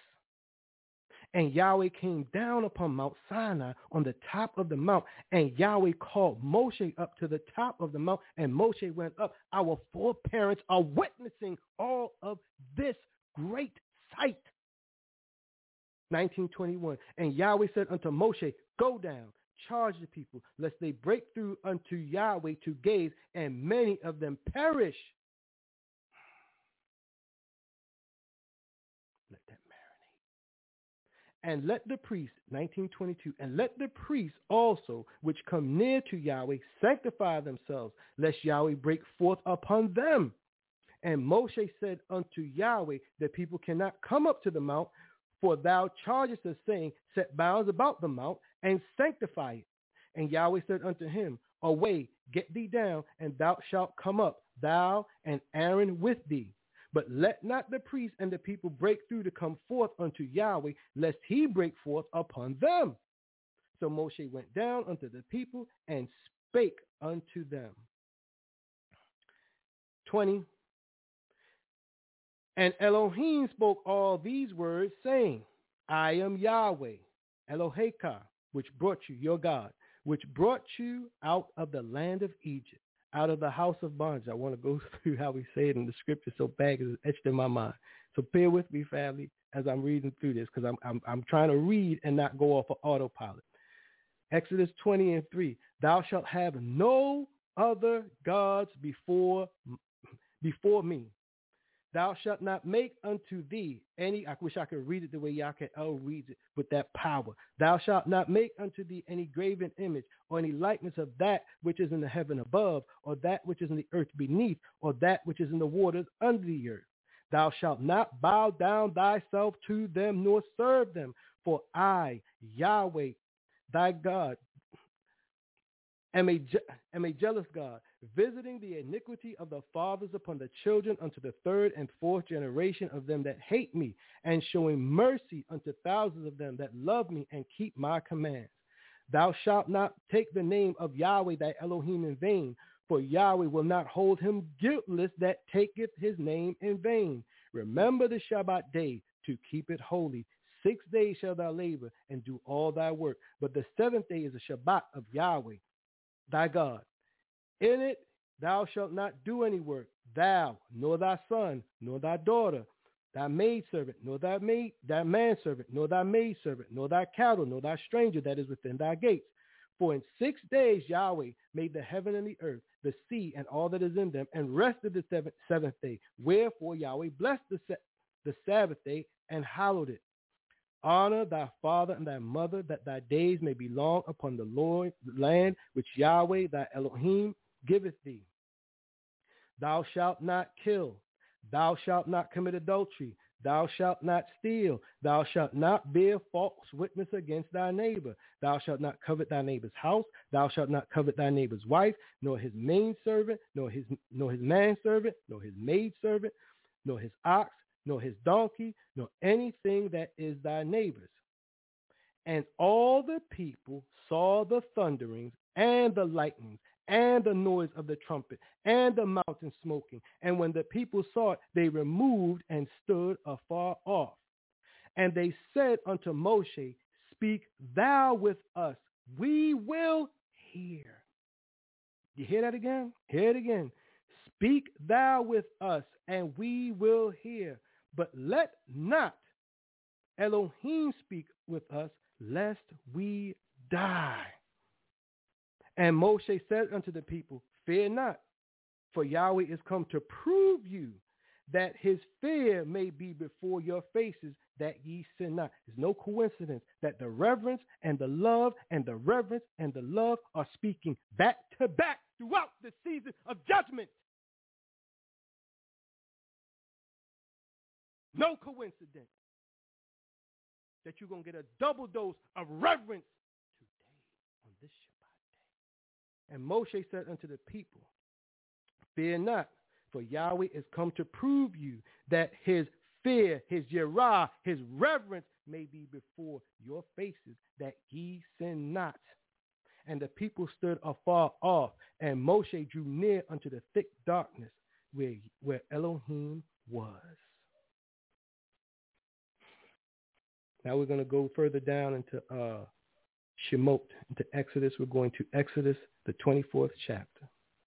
And Yahweh came down upon Mount Sinai on the top of the mount, and Yahweh called Moshe up to the top of the mount, and Moshe went up. Our foreparents are witnessing all of this great sight. nineteen twenty-one. And Yahweh said unto Moshe, Go down, charge the people, lest they break through unto Yahweh to gaze, and many of them perish. Let that marinate. And let the priests, nineteen twenty-two, and let the priests also, which come near to Yahweh, sanctify themselves, lest Yahweh break forth upon them. And Moshe said unto Yahweh, the people cannot come up to the mount, for thou chargest us, saying, Set bounds about the mount, and sanctify it. And Yahweh said unto him, away, get thee down, and thou shalt come up, thou and Aaron with thee. But let not the priest and the people break through to come forth unto Yahweh, lest he break forth upon them. So Moshe went down unto the people and spake unto them. twenty. And Elohim spoke all these words, saying, I am Yahweh, Eloheka, which brought you, your God, which brought you out of the land of Egypt, out of the house of bondage. I want to go through how we say it in the scripture so bad because it's etched in my mind. So bear with me, family, as I'm reading through this, because I'm, I'm I'm trying to read and not go off of autopilot. Exodus twenty and three, thou shalt have no other gods before, before me. Thou shalt not make unto thee any, I wish I could read it the way Yakael reads it with that power. Thou shalt not make unto thee any graven image or any likeness of that which is in the heaven above, or that which is in the earth beneath, or that which is in the waters under the earth. Thou shalt not bow down thyself to them, nor serve them. For I, Yahweh, thy God, am a, je- am a jealous God, visiting the iniquity of the fathers upon the children unto the third and fourth generation of them that hate me, and showing mercy unto thousands of them that love me and keep my commands. Thou shalt not take the name of Yahweh thy Elohim in vain, for Yahweh will not hold him guiltless that taketh his name in vain. Remember the Shabbat day to keep it holy. Six days shalt thou labor and do all thy work, but the seventh day is a Shabbat of Yahweh thy God. In it thou shalt not do any work, thou, nor thy son, nor thy daughter, thy maidservant, nor thy maid, thy manservant, nor thy maidservant, nor thy cattle, nor thy stranger that is within thy gates. For in six days Yahweh made the heaven and the earth, the sea, and all that is in them, and rested the seventh, seventh day. Wherefore Yahweh blessed the, se- the Sabbath day and hallowed it. Honor thy father and thy mother, that thy days may be long upon the Lord land which Yahweh thy Elohim giveth thee. Thou shalt not kill. Thou shalt not commit adultery. Thou shalt not steal. Thou shalt not bear false witness against thy neighbor. Thou shalt not covet thy neighbor's house. Thou shalt not covet thy neighbor's wife, nor his maidservant, nor his nor his manservant, nor his maidservant, nor his ox, nor his donkey, nor anything that is thy neighbor's. And all the people saw the thunderings and the lightnings and the noise of the trumpet and the mountain smoking. And when the people saw it, they removed and stood afar off. And they said unto Moshe, speak thou with us, we will hear. You hear that again? Hear it again. Speak thou with us, and we will hear. But let not Elohim speak with us, lest we die. And Moshe said unto the people, fear not, for Yahweh is come to prove you, that his fear may be before your faces, that ye sin not. It's no coincidence that the reverence and the love and the reverence and the love are speaking back to back throughout the season of judgment. No coincidence that you're going to get a double dose of reverence today on this Shabbat day. And Moshe said unto the people, fear not, for Yahweh is come to prove you that his fear, his yirah, his reverence may be before your faces, that ye sin not. And the people stood afar off, and Moshe drew near unto the thick darkness where, where Elohim was. Now we're going to go further down into uh, Shemot, into Exodus. We're going to Exodus, the twenty-fourth chapter.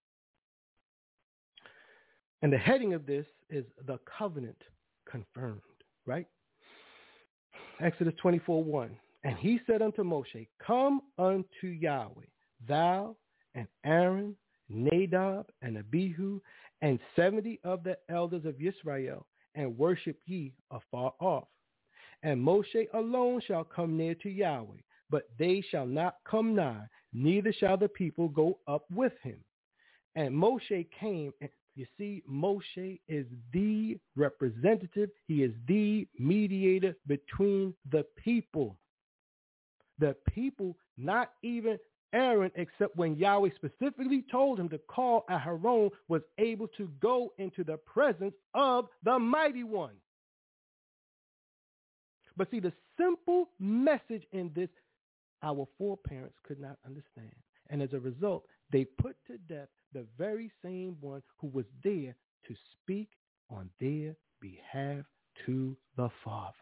And the heading of this is the covenant confirmed, right? Exodus twenty-four one. And he said unto Moshe, come unto Yahweh, thou and Aaron, Nadab and Abihu, and seventy of the elders of Israel, and worship ye afar off. And Moshe alone shall come near to Yahweh, but they shall not come nigh, neither shall the people go up with him. And Moshe came, and you see, Moshe is the representative. He is the mediator between the people. the people, not even Aaron, except when Yahweh specifically told him to call Aharon, was able to go into the presence of the Mighty One. But see, the simple message in this, our foreparents could not understand. And as a result, they put to death the very same one who was there to speak on their behalf to the Father.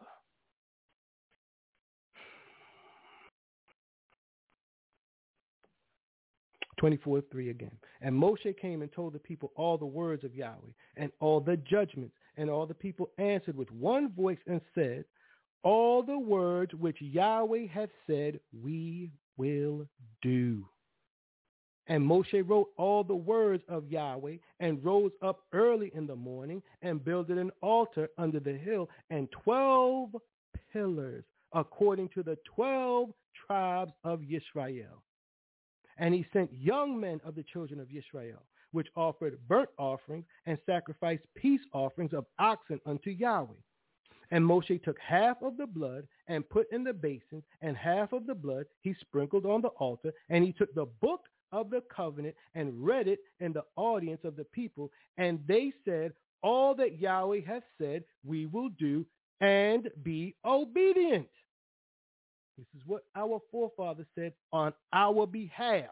twenty-four three again. And Moshe came and told the people all the words of Yahweh and all the judgments. And all the people answered with one voice and said, all the words which Yahweh hath said, we will do. And Moshe wrote all the words of Yahweh and rose up early in the morning and builded an altar under the hill and twelve pillars according to the twelve tribes of Yisrael. And he sent young men of the children of Yisrael, which offered burnt offerings and sacrificed peace offerings of oxen unto Yahweh. And Moshe took half of the blood and put in the basin, and half of the blood he sprinkled on the altar. And he took the book of the covenant and read it in the audience of the people. And they said, all that Yahweh hath said, we will do, and be obedient. This is what our forefathers said on our behalf.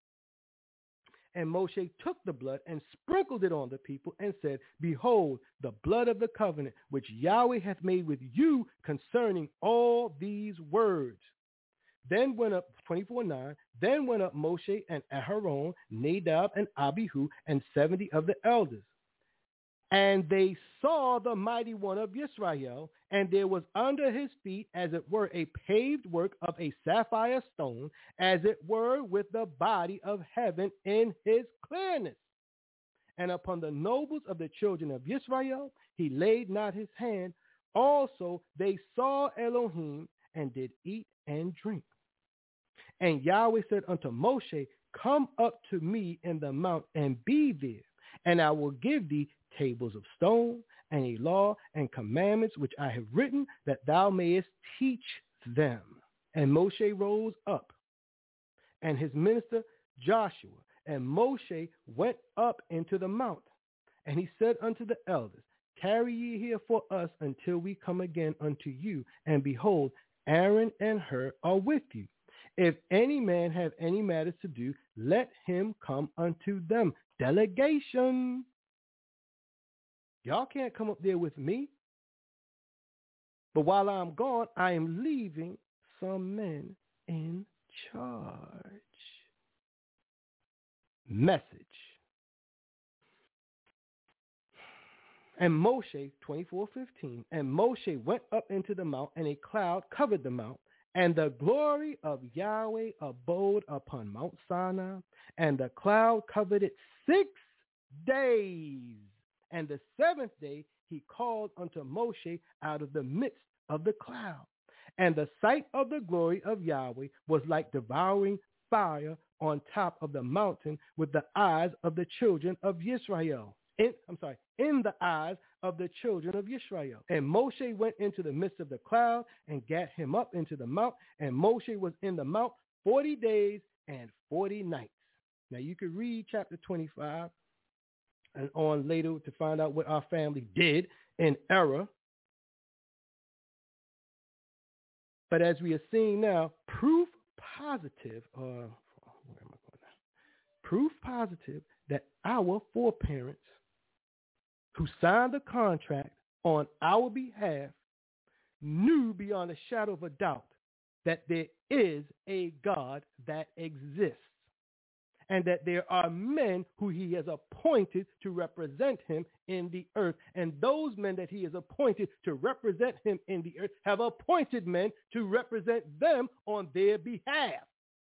And Moshe took the blood and sprinkled it on the people and said, behold, the blood of the covenant which Yahweh hath made with you concerning all these words. Then went up, twenty-four nine, then went up Moshe and Aharon, Nadab and Abihu, and seventy of the elders. And they saw the Mighty One of Yisrael, and there was under his feet, as it were, a paved work of a sapphire stone, as it were with the body of heaven in his clearness. And upon the nobles of the children of Yisrael, he laid not his hand. Also they saw Elohim, and did eat and drink. And Yahweh said unto Moshe, come up to me in the mount, and be there, and I will give thee tables of stone, and a law and commandments which I have written, that thou mayest teach them. And Moshe rose up, and his minister Joshua, and Moshe went up into the mount. And he said unto the elders, tarry ye here for us until we come again unto you. And behold, Aaron and Hur are with you. If any man have any matters to do, let him come unto them. Delegation. Y'all can't come up there with me. But while I'm gone, I am leaving some men in charge. Message. And Moshe, twenty-four fifteen, and Moshe went up into the mount, and a cloud covered the mount, and the glory of Yahweh abode upon Mount Sinai, and the cloud covered it six days. And the seventh day he called unto Moshe out of the midst of the cloud. And the sight of the glory of Yahweh was like devouring fire on top of the mountain with the eyes of the children of Yisrael. In, I'm sorry, in the eyes of the children of Yisrael. And Moshe went into the midst of the cloud and gat him up into the mount. And Moshe was in the mount forty days and forty nights. Now you could read chapter twenty-five and on later to find out what our family did in error. But as we are seeing now, proof positive, uh, where am I going now? Proof positive that our foreparents who signed the contract on our behalf knew beyond a shadow of a doubt that there is a God that exists, and that there are men who he has appointed to represent him in the earth. And those men that he has appointed to represent him in the earth have appointed men to represent them on their behalf.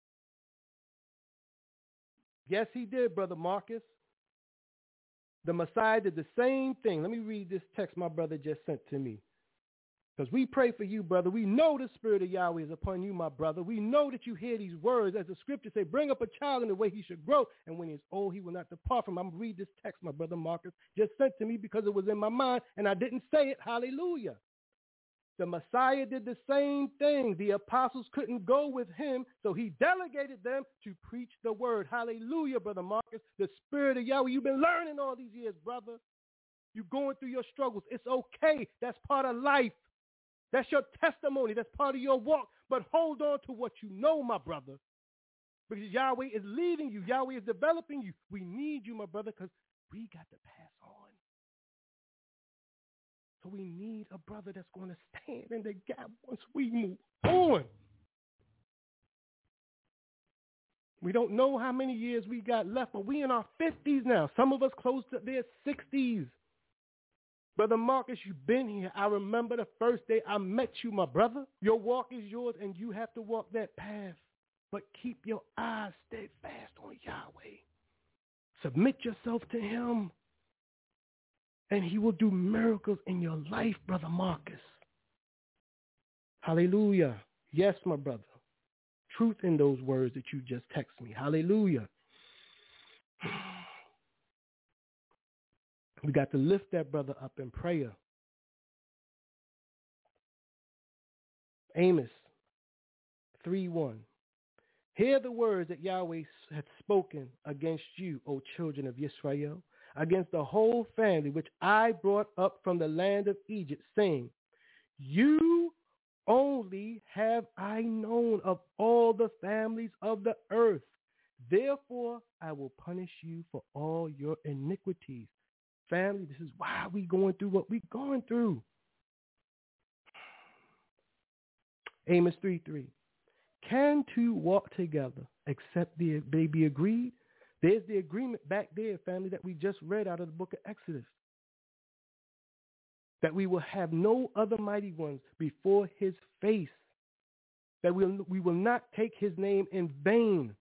Yes, he did, Brother Marcus. The Messiah did the same thing. Let me read this text my brother just sent to me. Because we pray for you, brother. We know the Spirit of Yahweh is upon you, my brother. We know that you hear these words. As the scriptures say, bring up a child in the way he should grow, and when he is old, he will not depart from him. I'm going to read this text my brother Marcus just sent to me because it was in my mind, and I didn't say it. Hallelujah. The Messiah did the same thing. The apostles couldn't go with him, so he delegated them to preach the word. Hallelujah, Brother Marcus. The Spirit of Yahweh, you've been learning all these years, brother. You're going through your struggles. It's okay. That's part of life. That's your testimony. That's part of your walk. But hold on to what you know, my brother, because Yahweh is leading you. Yahweh is developing you. We need you, my brother, because we got to pass on. So we need a brother that's going to stand in the gap once we move on. We don't know how many years we got left, but we in our fifties now. Some of us close to their sixties. Brother Marcus, you've been here. I remember the first day I met you, my brother. Your walk is yours, and you have to walk that path. But keep your eyes steadfast on Yahweh. Submit yourself to him. And he will do miracles in your life, Brother Marcus. Hallelujah. Yes, my brother. Truth in those words that you just text me. Hallelujah. We got to lift that brother up in prayer. Amos three one. Hear the words that Yahweh hath spoken against you, O children of Israel, against the whole family which I brought up from the land of Egypt, saying, you only have I known of all the families of the earth. Therefore, I will punish you for all your iniquities. Family, this is why we going through what we're going through. Amos three three. Can two walk together except they be agreed? There's the agreement back there, family, that we just read out of the book of Exodus. That we will have no other mighty ones before his face. That we'll, we will not take his name in vain.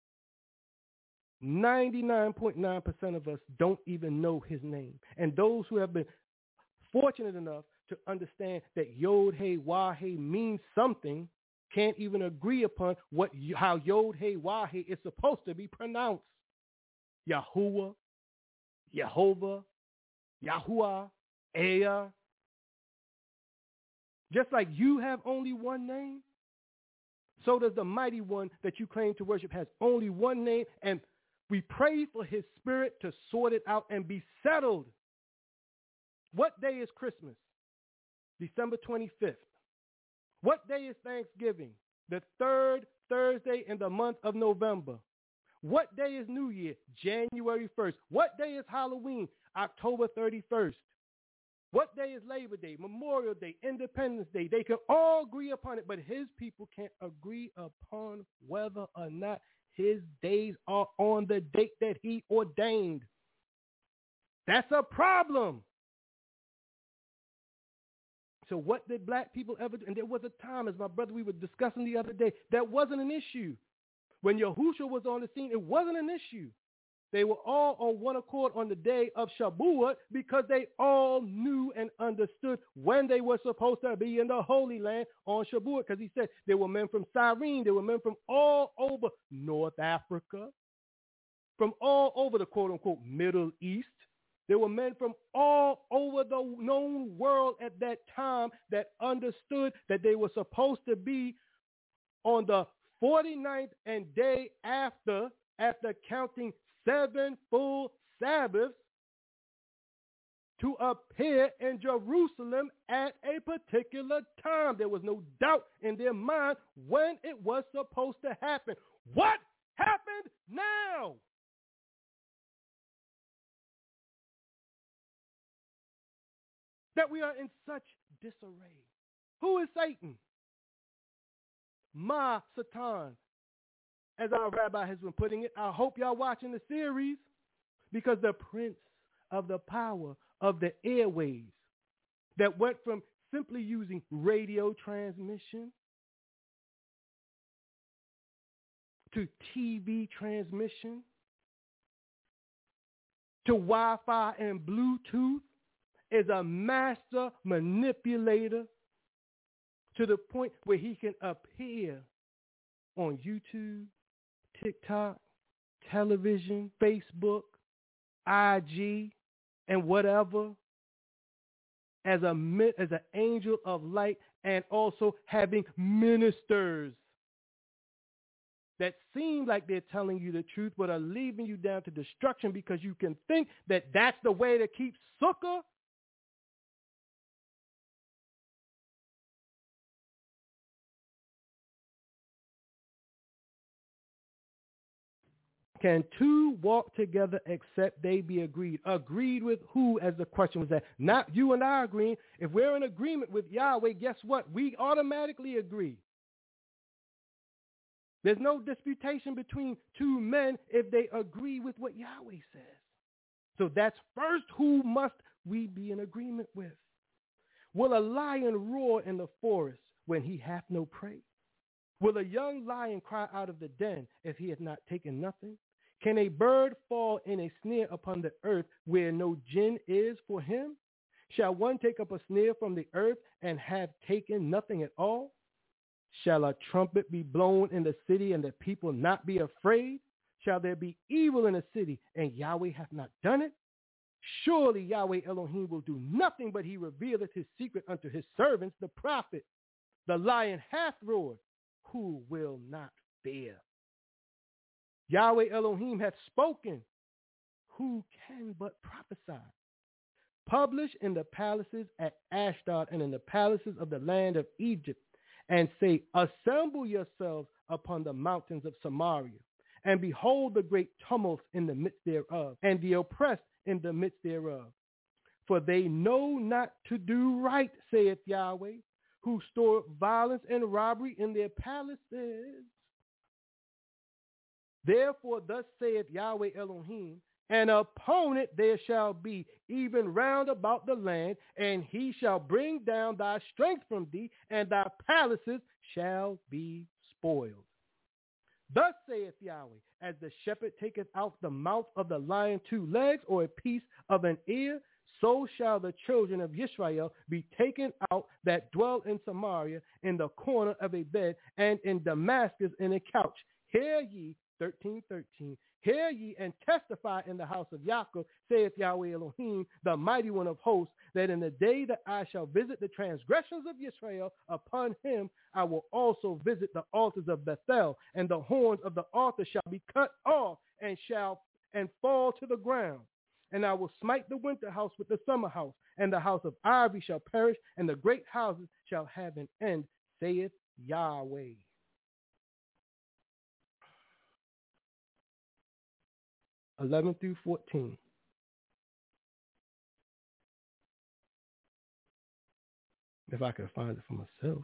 ninety-nine point nine percent of us don't even know his name. And those who have been fortunate enough to understand that Yod He Wah He means something can't even agree upon what how Yod He Wah He is supposed to be pronounced. Yahuwah, Yehovah, Yahuwah, Aya. Just like you have only one name, so does the mighty one that you claim to worship has only one name, and we pray for his spirit to sort it out and be settled. What day is Christmas? December twenty-fifth. What day is Thanksgiving? The third Thursday in the month of November. What day is New Year? January first. What day is Halloween? October thirty-first. What day is Labor Day, Memorial Day, Independence Day? They can all agree upon it, but his people can't agree upon whether or not his days are on the date that he ordained. That's a problem. So what did black people ever do? And there was a time, as my brother we were discussing the other day, that wasn't an issue. When Yahushua was on the scene, it wasn't an issue. They were all on one accord on the day of Shabuah because they all knew and understood when they were supposed to be in the Holy Land on Shabuah, because he said there were men from Cyrene, there were men from all over North Africa, from all over the quote-unquote Middle East. There were men from all over the known world at that time that understood that they were supposed to be on the forty-ninth and day after, after counting seven full Sabbaths, to appear in Jerusalem at a particular time. There was no doubt in their mind when it was supposed to happen. What happened now? That we are in such disarray. Who is Satan? Ma Satan, as our rabbi has been putting it. I hope y'all watching the series, because the prince of the power of the airways that went from simply using radio transmission to T V transmission to Wi-Fi and Bluetooth is a master manipulator to the point where he can appear on YouTube, TikTok, television, Facebook, I G, and whatever, as a as an angel of light, and also having ministers that seem like they're telling you the truth, but are leading you down to destruction because you can think that that's the way to keep sukkah. Can two walk together except they be agreed? Agreed with who, as the question was asked? Not you and I agreeing. If we're in agreement with Yahweh, guess what? We automatically agree. There's no disputation between two men if they agree with what Yahweh says. So that's first who must we be in agreement with. Will a lion roar in the forest when he hath no prey? Will a young lion cry out of the den if he hath not taken nothing? Can a bird fall in a snare upon the earth where no gin is for him? Shall one take up a snare from the earth and have taken nothing at all? Shall a trumpet be blown in the city and the people not be afraid? Shall there be evil in a city and Yahweh hath not done it? Surely Yahweh Elohim will do nothing, but he revealeth his secret unto his servants, the prophet. The lion hath roared. Who will not fear? Yahweh Elohim hath spoken. Who can but prophesy? Publish in the palaces at Ashdod and in the palaces of the land of Egypt, and say, assemble yourselves upon the mountains of Samaria, and behold the great tumults in the midst thereof, and the oppressed in the midst thereof. For they know not to do right, saith Yahweh, who store violence and robbery in their palaces. Therefore thus saith Yahweh Elohim, an opponent there shall be, even round about the land, and he shall bring down thy strength from thee, and thy palaces shall be spoiled. Thus saith Yahweh, as the shepherd taketh out the mouth of the lion two legs, or a piece of an ear, so shall the children of Israel be taken out that dwell in Samaria, in the corner of a bed, and in Damascus in a couch. Hear ye, thirteen thirteen, hear ye and testify in the house of Yaakov, saith Yahweh Elohim, the mighty one of hosts, that in the day that I shall visit the transgressions of Israel, upon him I will also visit the altars of Bethel, and the horns of the altar shall be cut off and shall and fall to the ground. And I will smite the winter house with the summer house, and the house of ivy shall perish, and the great houses shall have an end, saith Yahweh. eleven through fourteen. If I could find it for myself.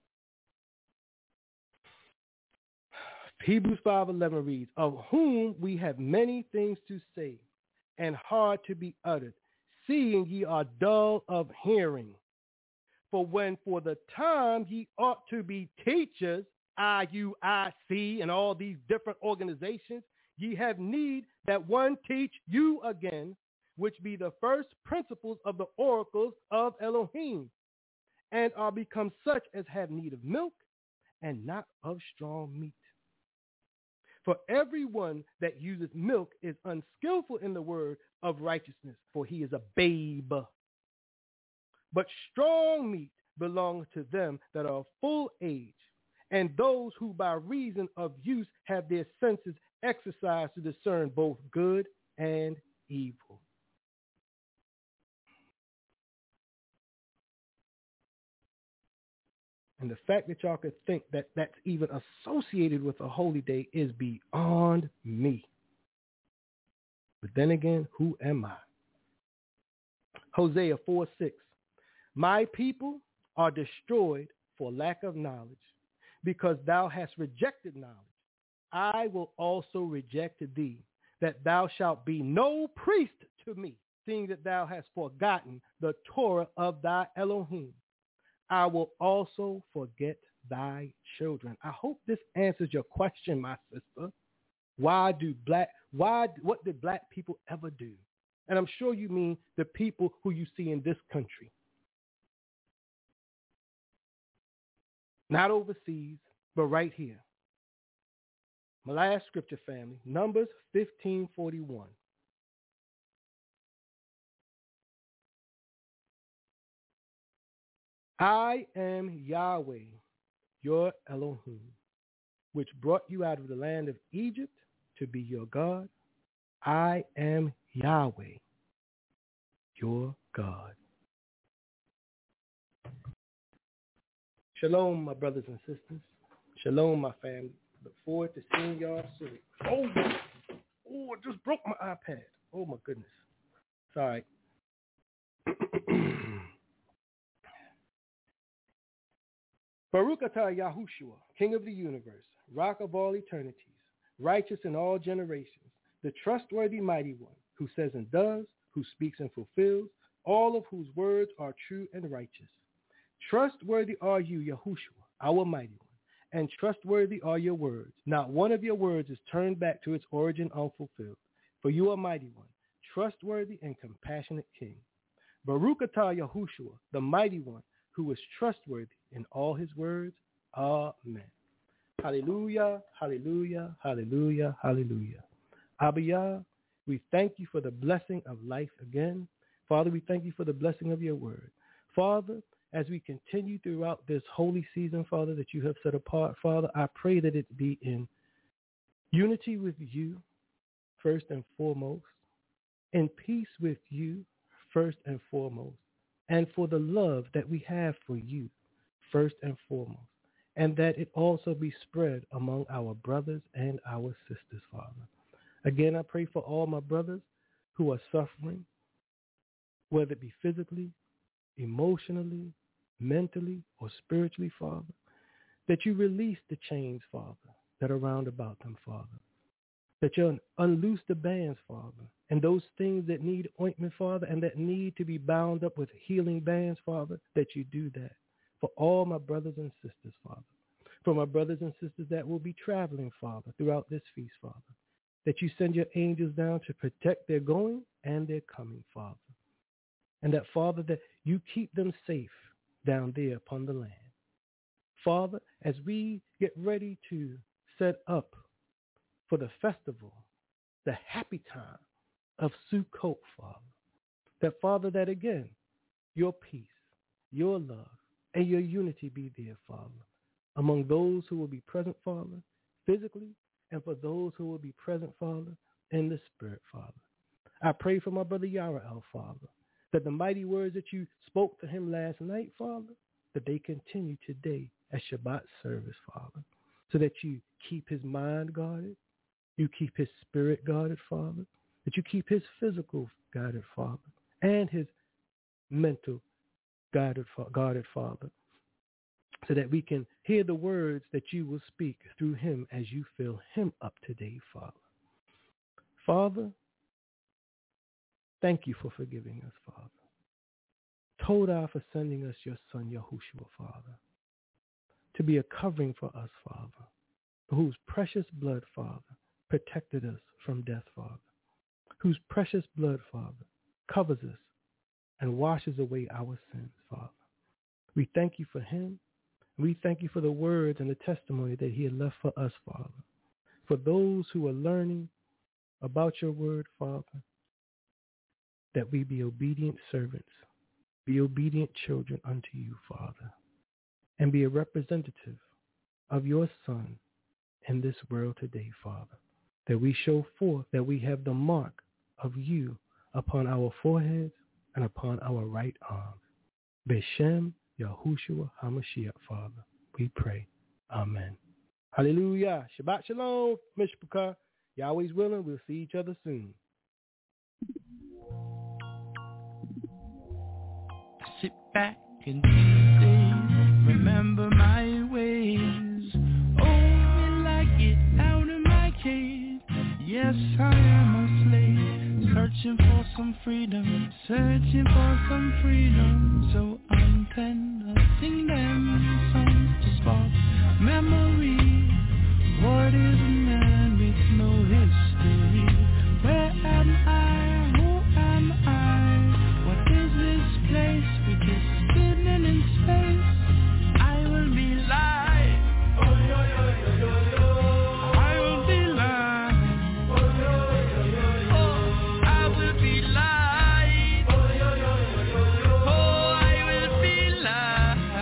Hebrews five eleven reads, of whom we have many things to say, and hard to be uttered, seeing ye are dull of hearing. For when for the time ye ought to be teachers, I U I C, and all these different organizations, ye have need that one teach you again, which be the first principles of the oracles of Elohim, and are become such as have need of milk, and not of strong meat. For everyone that uses milk is unskillful in the word of righteousness, for he is a babe. But strong meat belongs to them that are of full age, and those who by reason of use have their senses exercised to discern both good and evil. And the fact that y'all could think that that's even associated with a holy day is beyond me. But then again, who am I? Hosea four six. My people are destroyed for lack of knowledge, because thou hast rejected knowledge. I will also reject thee, that thou shalt be no priest to me, seeing that thou hast forgotten the Torah of thy Elohim. I will also forget thy children. I hope this answers your question, my sister. Why do black, why, what did black people ever do? And I'm sure you mean the people who you see in this country. Not overseas, but right here. My last scripture, family, Numbers fifteen forty-one. I am Yahweh, your Elohim, which brought you out of the land of Egypt to be your God. I am Yahweh, your God. Shalom, my brothers and sisters. Shalom, my family. Look forward to seeing y'all soon. Oh, oh, I just broke my iPad. Oh, my goodness. Sorry. Baruch atah Yahushua, King of the universe, Rock of all eternities, righteous in all generations, the trustworthy mighty one, who says and does, who speaks and fulfills, all of whose words are true and righteous. Trustworthy are you, Yahushua, our mighty one, and trustworthy are your words. Not one of your words is turned back to its origin unfulfilled. For you are mighty one, trustworthy and compassionate King. Baruch atah Yahushua, the mighty one, who is trustworthy in all his words. Amen. Hallelujah, hallelujah, hallelujah, hallelujah. Abba Yah, we thank you for the blessing of life again. Father, we thank you for the blessing of your word. Father, as we continue throughout this holy season, Father, that you have set apart, Father, I pray that it be in unity with you, first and foremost, in peace with you, first and foremost, and for the love that we have for you, first and foremost, and that it also be spread among our brothers and our sisters, Father. Again, I pray for all my brothers who are suffering, whether it be physically, emotionally, mentally, or spiritually, Father, that you release the chains, Father, that are round about them, Father, that you unloose the bands, Father, and those things that need ointment, Father, and that need to be bound up with healing bands, Father, that you do that for all my brothers and sisters, Father, for my brothers and sisters that will be traveling, Father, throughout this feast, Father, that you send your angels down to protect their going and their coming, Father, and that, Father, that you keep them safe down there upon the land. Father, as we get ready to set up for the festival, the happy time of Sukkot, Father, that, Father, that again, your peace, your love, and your unity be there, Father, among those who will be present, Father, physically, and for those who will be present, Father, in the spirit, Father. I pray for my brother Yara'el, Father, that the mighty words that you spoke to him last night, Father, that they continue today at Shabbat service, Father, so that you keep his mind guarded, you keep his spirit guarded, Father, that you keep his physical guarded, Father, and his mental guarded, guarded, Father, so that we can hear the words that you will speak through him as you fill him up today, Father. Father, thank you for forgiving us, Father. Todah for sending us your son, Yahushua, Father, to be a covering for us, Father, whose precious blood, Father, protected us from death, Father, whose precious blood, Father, covers us and washes away our sins, Father. We thank you for him. We thank you for the words and the testimony that he had left for us, Father. For those who are learning about your word, Father, that we be obedient servants, be obedient children unto you, Father, and be a representative of your Son in this world today, Father, that we show forth that we have the mark of you upon our foreheads and upon our right arm. B'Shem Yahushua HaMashiach, Father, we pray. Amen. Hallelujah. Shabbat Shalom, Mishpachah. Yahweh's willing, we'll see each other soon. Sit back and stay. Remember my ways. Oh, me like it out of my cave. Yes, I am a slave, searching for some freedom, searching for some freedom. So I'm tender, sing them songs to spark memory. What is a man with no history? Where am I? Who am I? What is this place? We're just spinning in space. I will be live. Oh, yo, yo, yo, yo, yo. I will be live. Oh, yo, yo, yo, yo. Oh, I will be live. Oh, yo, yo, yo, yo, yo. Oh, I will be live.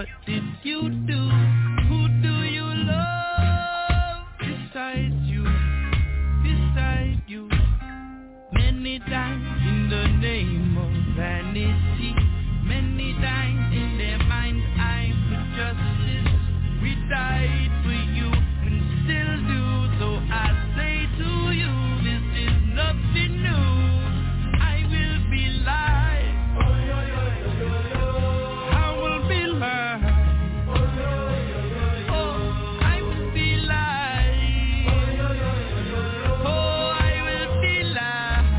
what did you do? Who do you love besides you, beside you? Many times in the name of vanity, many times in their mind I put justice. We died for you and still do. So I say to you, this is nothing new. I will be live. I will be live. Oh, I will be live. Oh, I will be live.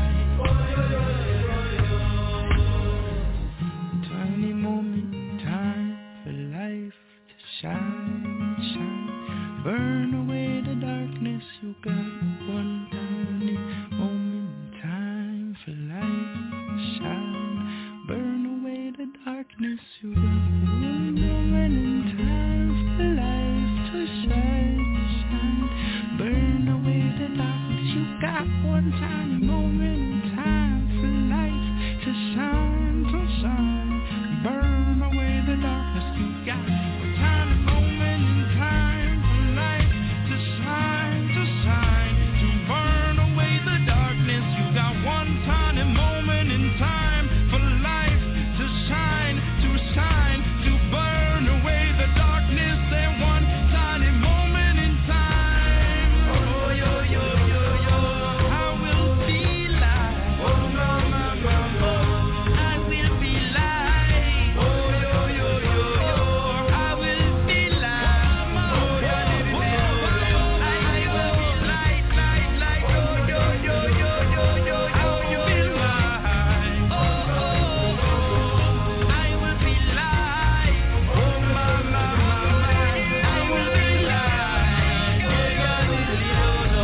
Tiny moment, time for life to shine, shine. Burn away the darkness, you got one tiny moment in time for light to shine. Burn away the darkness, you got one moment in time for light to shine, shine. Burn away the darkness, you got one tiny moment in time for light to shine, to shine. Burn away the darkness, you got one tiny moment in time for light to shine, to shine, to burn away the darkness. You got one tiny moment in time for life to shine, to shine, to burn away the darkness. And one tiny moment in time. Oh, yo, yo, yo, yo. I will be live. Oh, no, no, no, no. I will be live. Oh, yo, yo, yo, yo. I will be live. Oh, yo, yo, yo, yo. I will be light, light, light. Yo, yo, yo, yo, yo, yo. I will be live. Oh, oh, oh. I will be live. Oh, my, my, my, my. I will be live. Yeah, yeah, yo, yo, yo.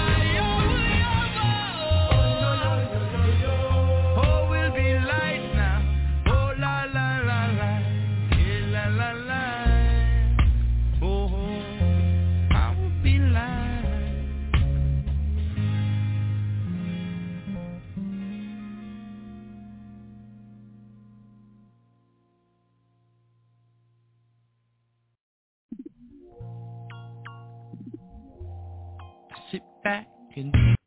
Oh, we'll be light now. Oh, la, la, la, la. Yeah, la, la, la. Oh, I will be light. Sit back and